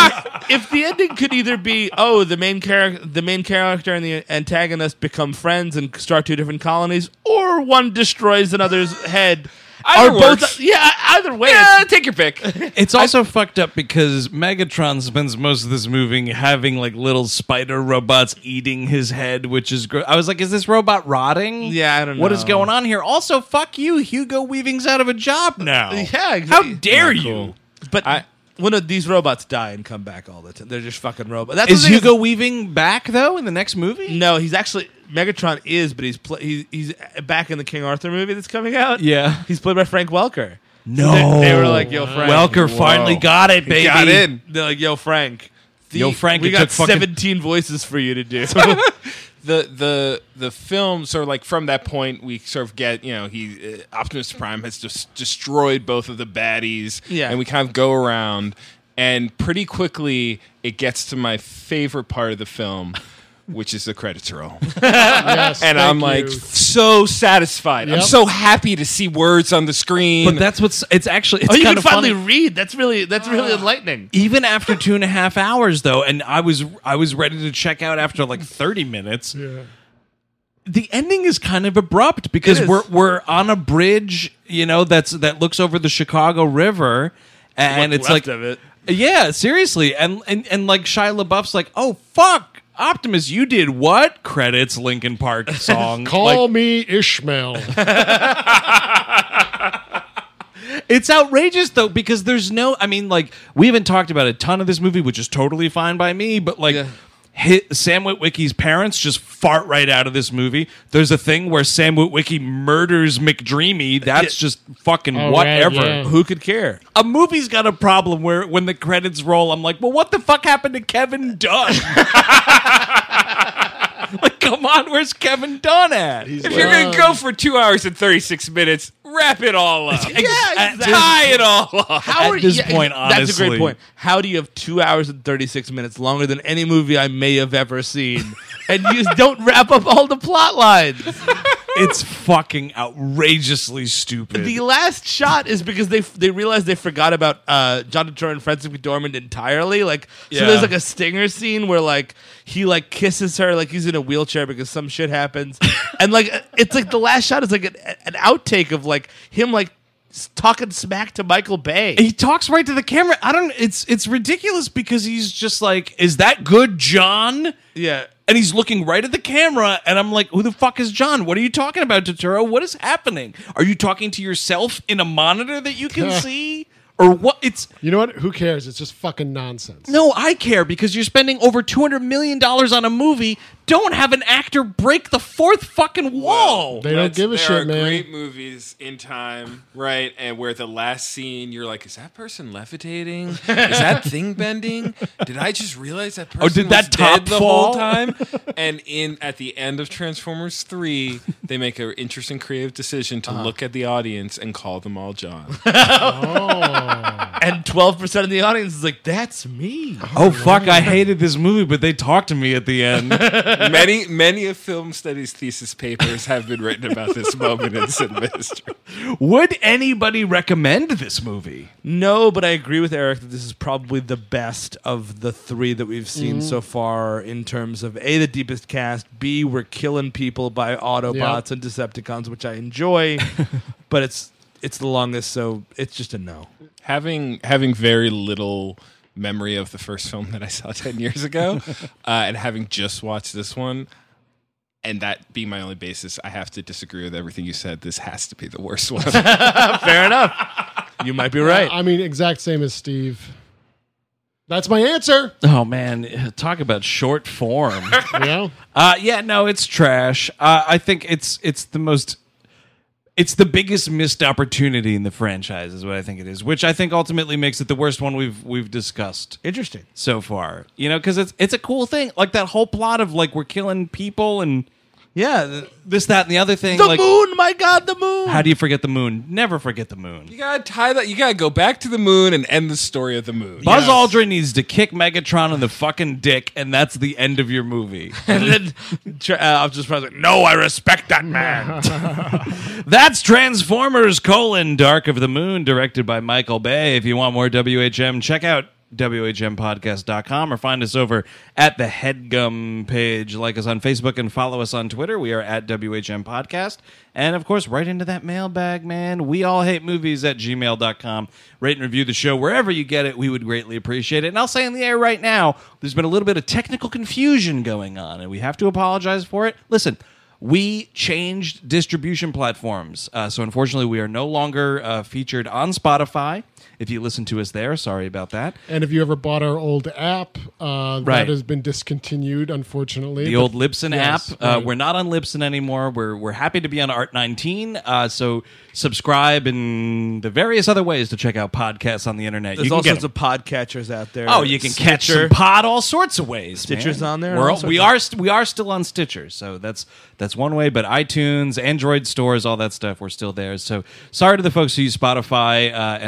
If the ending could either be, oh, the main character, the main character and the antagonist become friends and start two different colonies, or one destroys another's head. Either or both, works. yeah, either way. Yeah, take your pick. It's also fucked up because Megatron spends most of this movie having like little spider robots eating his head, which is gr- I was like, is this robot rotting? Yeah, I don't What is know. going on here? Also, fuck you, Hugo Weaving's out of a job now. Yeah, How exactly. dare Not you? cool. But I- one of these robots die and come back all the time. They're just fucking robots. That's Is the thing Hugo Weaving back though in the next movie? No, he's actually Megatron is, but he's pl- he's he's back in the King Arthur movie that's coming out. Yeah. He's played by Frank Welker. No. They, they were like, "Yo, Frank." Welker finally got it, baby. Got in. They're like, "Yo, Frank." The- Yo, Frank, we it got took fucking- seventeen voices for you to do. the the the film sort of like from that point we sort of get, you know, he uh, Optimus Prime has just destroyed both of the baddies, Yeah. and we kind of go around, and pretty quickly it gets to my favorite part of the film, which is the credits roll. Yes, And thank I'm like you. so satisfied. I'm Yep. so happy to see words on the screen. But that's what's. It's actually. It's Oh, you kind can of finally funny. read. That's really that's really enlightening. Even after two and a half hours, though, and I was I was ready to check out after like thirty minutes. Yeah. The ending is kind of abrupt because It is. we're we're on a bridge, you know, that's that looks over the Chicago River, and What's it's left like, of it. yeah, seriously, and and and like Shia LaBeouf's like, oh fuck, Optimus, you did what? Credits, Linkin Park song. Call Like, me Ishmael. it's outrageous though because there's no. I mean, like we haven't talked about a ton of this movie, which is totally fine by me, but like. Yeah. Hit, Sam Witwicky's parents just fart right out of this movie. There's a thing where Sam Witwicky murders McDreamy. That's just fucking Oh, right, whatever. yeah. Who could care? A movie's got a problem where when the credits roll, I'm like, well, what the fuck happened to Kevin Dunn? Like, come on, where's Kevin Dunn at? if you're going to go for two hours and thirty-six minutes, wrap it all up. Yeah, exactly. Tie it all up. How At this point, that's a honestly. great point. How do you have two hours and thirty-six minutes longer than any movie I may have ever seen, and you just don't wrap up all the plot lines? It's fucking outrageously stupid. The last shot is because they they realized they forgot about uh, John Turturro and Frances McDormand entirely. Like, so Yeah. there's like a stinger scene where like he like kisses her like he's in a wheelchair because some shit happens, and like it's like the last shot is like an, an outtake of like him like s- talking smack to Michael Bay. He talks right to the camera. I don't. It's it's ridiculous because he's just like, "Is that good, John?" Yeah. And he's looking right at the camera, and I'm like, "Who the fuck is John? What are you talking about, Turturro? What is happening? Are you talking to yourself in a monitor that you can see, or what?" It's You know what? Who cares? It's just fucking nonsense. no, I care because you're spending over two hundred million dollars on a movie. Don't have an actor break the fourth fucking wall. They don't That's- give a there shit, are man. great movies in time, right? And where the last scene, you're like, is that person levitating? Is that thing bending? Did I just realize that person Oh, did that was top dead the fall? whole time? And in at the end of Transformers three, they make an interesting creative decision to Uh-huh. look at the audience and call them all John. And twelve percent of the audience is like, that's me. Oh fuck! I hated this movie, but they talked to me at the end. many, many of film studies thesis papers have been written about this moment in cinema history. Would anybody recommend this movie? No, but I agree with Eric that this is probably the best of the three that we've seen so far in terms of A, the deepest cast, B, we're killing people by Autobots and Decepticons, which I enjoy, but it's it's the longest, so it's just a no. having having very little memory of the first film that I saw ten years ago, uh, and having just watched this one, and that being my only basis, I have to disagree with everything you said. This has to be the worst one. Fair enough. You might be right. I mean, exact same as Steve. That's my answer. Oh man, talk about short form. You know? uh, yeah, no, it's trash. Uh, I think it's it's the most. It's the biggest missed opportunity in the franchise, is what I think it is. Which I think ultimately makes it the worst one we've we've discussed Interesting. so far. You know, because it's it's a cool thing, like that whole plot of like we're killing people and Yeah. The, this, that, and the other thing. the like, moon, my God, the moon. how do you forget the moon? Never forget the moon. You gotta tie that. You gotta go back to the moon and end the story of the moon. Buzz Yes. Aldrin needs to kick Megatron in the fucking dick, and that's the end of your movie. and then uh, I was just like, no, I respect that man. That's Transformers: colon Dark of the Moon, directed by Michael Bay. If you want more W H M, check out W H M podcast dot com or find us over at the Headgum page. Like us on Facebook and follow us on Twitter. We are at W H M Podcast. And of course, right into that mailbag, man. We all hate movies at gmail dot com. Rate and review the show wherever you get it. We would greatly appreciate it. And I'll say in the air right now, there's been a little bit of technical confusion going on, and we have to apologize for it. Listen, we changed distribution platforms. Uh, so unfortunately, we are no longer uh, featured on Spotify. If you listen to us there, sorry about that. And if you ever bought our old app, uh, Right. that has been discontinued, unfortunately. The But- old Libsyn Yes, app. Uh, right. We're not on Libsyn anymore. We're we're happy to be on Art nineteen. Uh, so subscribe in the various other ways to check out podcasts on the internet. There's you can all get sorts of podcatchers out there. Oh, you can catch Stitcher. some pod all sorts of ways. Stitcher's man. on there, We're, all sorts we of- are st- we are still on Stitcher, so that's that's one way. But iTunes, Android stores, all that stuff, we're still there. So sorry to the folks who use Spotify uh, and the Libsyn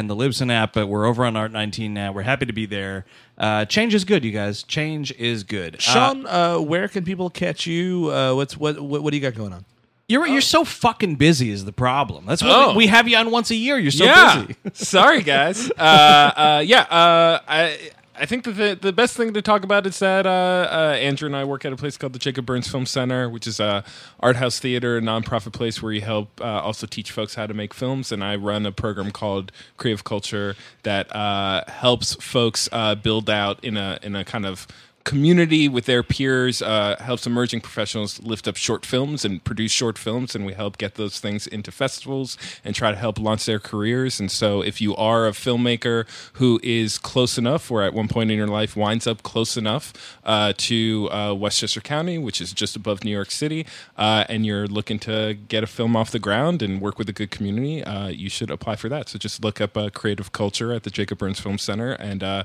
Listen app, but we're over on Art nineteen now. We're happy to be there. Uh, change is good, you guys. Change is good. Sean, Uh, uh, where can people catch you? Uh, what's what, what what do you got going on? you're you're so fucking busy is the problem. That's why Oh. we, we have you on once a year. You're so yeah. busy. Sorry, guys. Uh, uh, yeah. Uh, I. I think that the, the best thing to talk about is that uh, uh, Andrew and I work at a place called the Jacob Burns Film Center, which is a art house theater, a nonprofit place where you help uh, also teach folks how to make films. And I run a program called Creative Culture that uh, helps folks uh, build out in a in a kind of community with their peers, uh, helps emerging professionals lift up short films and produce short films, and we help get those things into festivals and try to help launch their careers. And so if you are a filmmaker who is close enough, or at one point in your life winds up close enough uh, to uh, Westchester County, which is just above New York City, uh, and you're looking to get a film off the ground and work with a good community, uh, you should apply for that. So just look up uh, Creative Culture at the Jacob Burns Film Center, and uh,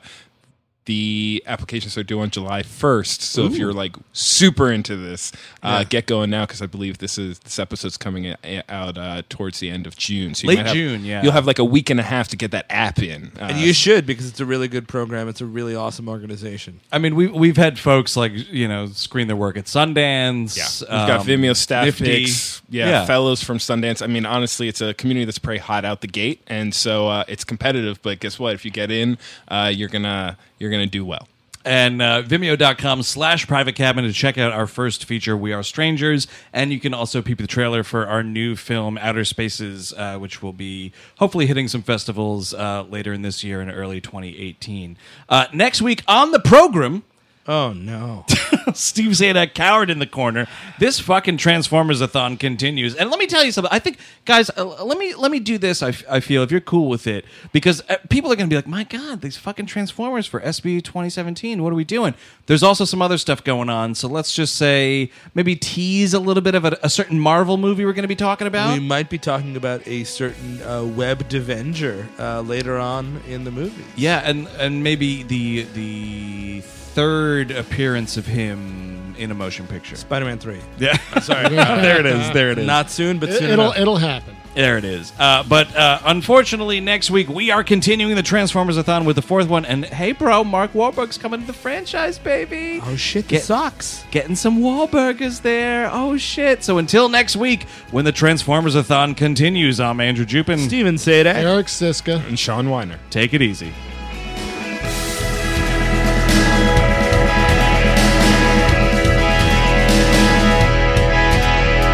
the applications are due on July first. So if you're like super into this, uh, get going now, because I believe this is this episode's coming a- out uh, towards the end of June. So you Late might have- June, yeah. You'll have like a week and a half to get that app in. Uh, And you should, because it's a really good program. It's a really awesome organization. I mean, we we've had folks like you know screen their work at Sundance. yeah, we've got um, Vimeo staff Nifty. picks, yeah, Yeah. fellows from Sundance. I mean, honestly, it's a community that's pretty hot out the gate, and so uh, it's competitive. But guess what? If you get in, uh, you're gonna you're gonna do well. And uh, vimeo.com slash private cabin to check out our first feature, We Are Strangers. And you can also peep the trailer for our new film, Outer Spaces, uh, which will be hopefully hitting some festivals uh, later in this year and early twenty eighteen. Uh, next week on the program, Oh, no. Steve Zeta cowered in the corner. This fucking Transformers-a-thon continues. And let me tell you something. I think, guys, uh, let me let me do this, I, f- I feel, if you're cool with it. Because uh, people are going to be like, my God, these fucking Transformers for S B twenty seventeen. What are we doing? There's also some other stuff going on. So let's just say, maybe tease a little bit of a, a certain Marvel movie we're going to be talking about. We might be talking about a certain uh, webbed Avenger uh, later on in the movie. Yeah, and, and maybe the the third appearance of him in a motion picture. Spider-Man three. Yeah, sorry. there it is. There it is. Not soon, but soon It, it'll enough. it'll happen. There it is. Uh, but uh, unfortunately, next week we are continuing the Transformers-a-thon with the fourth one. And hey, bro, Mark Wahlberg's coming to the franchise, baby. Oh, shit, Get- this sucks. Getting some Wahlburgers there. Oh, shit. So until next week, when the Transformers-a-thon continues, I'm Andrew Jupin. Steven Sadak. Eric Siska. And Sean Weiner. Take it easy.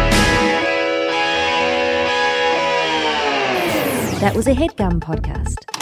That was a HeadGum podcast.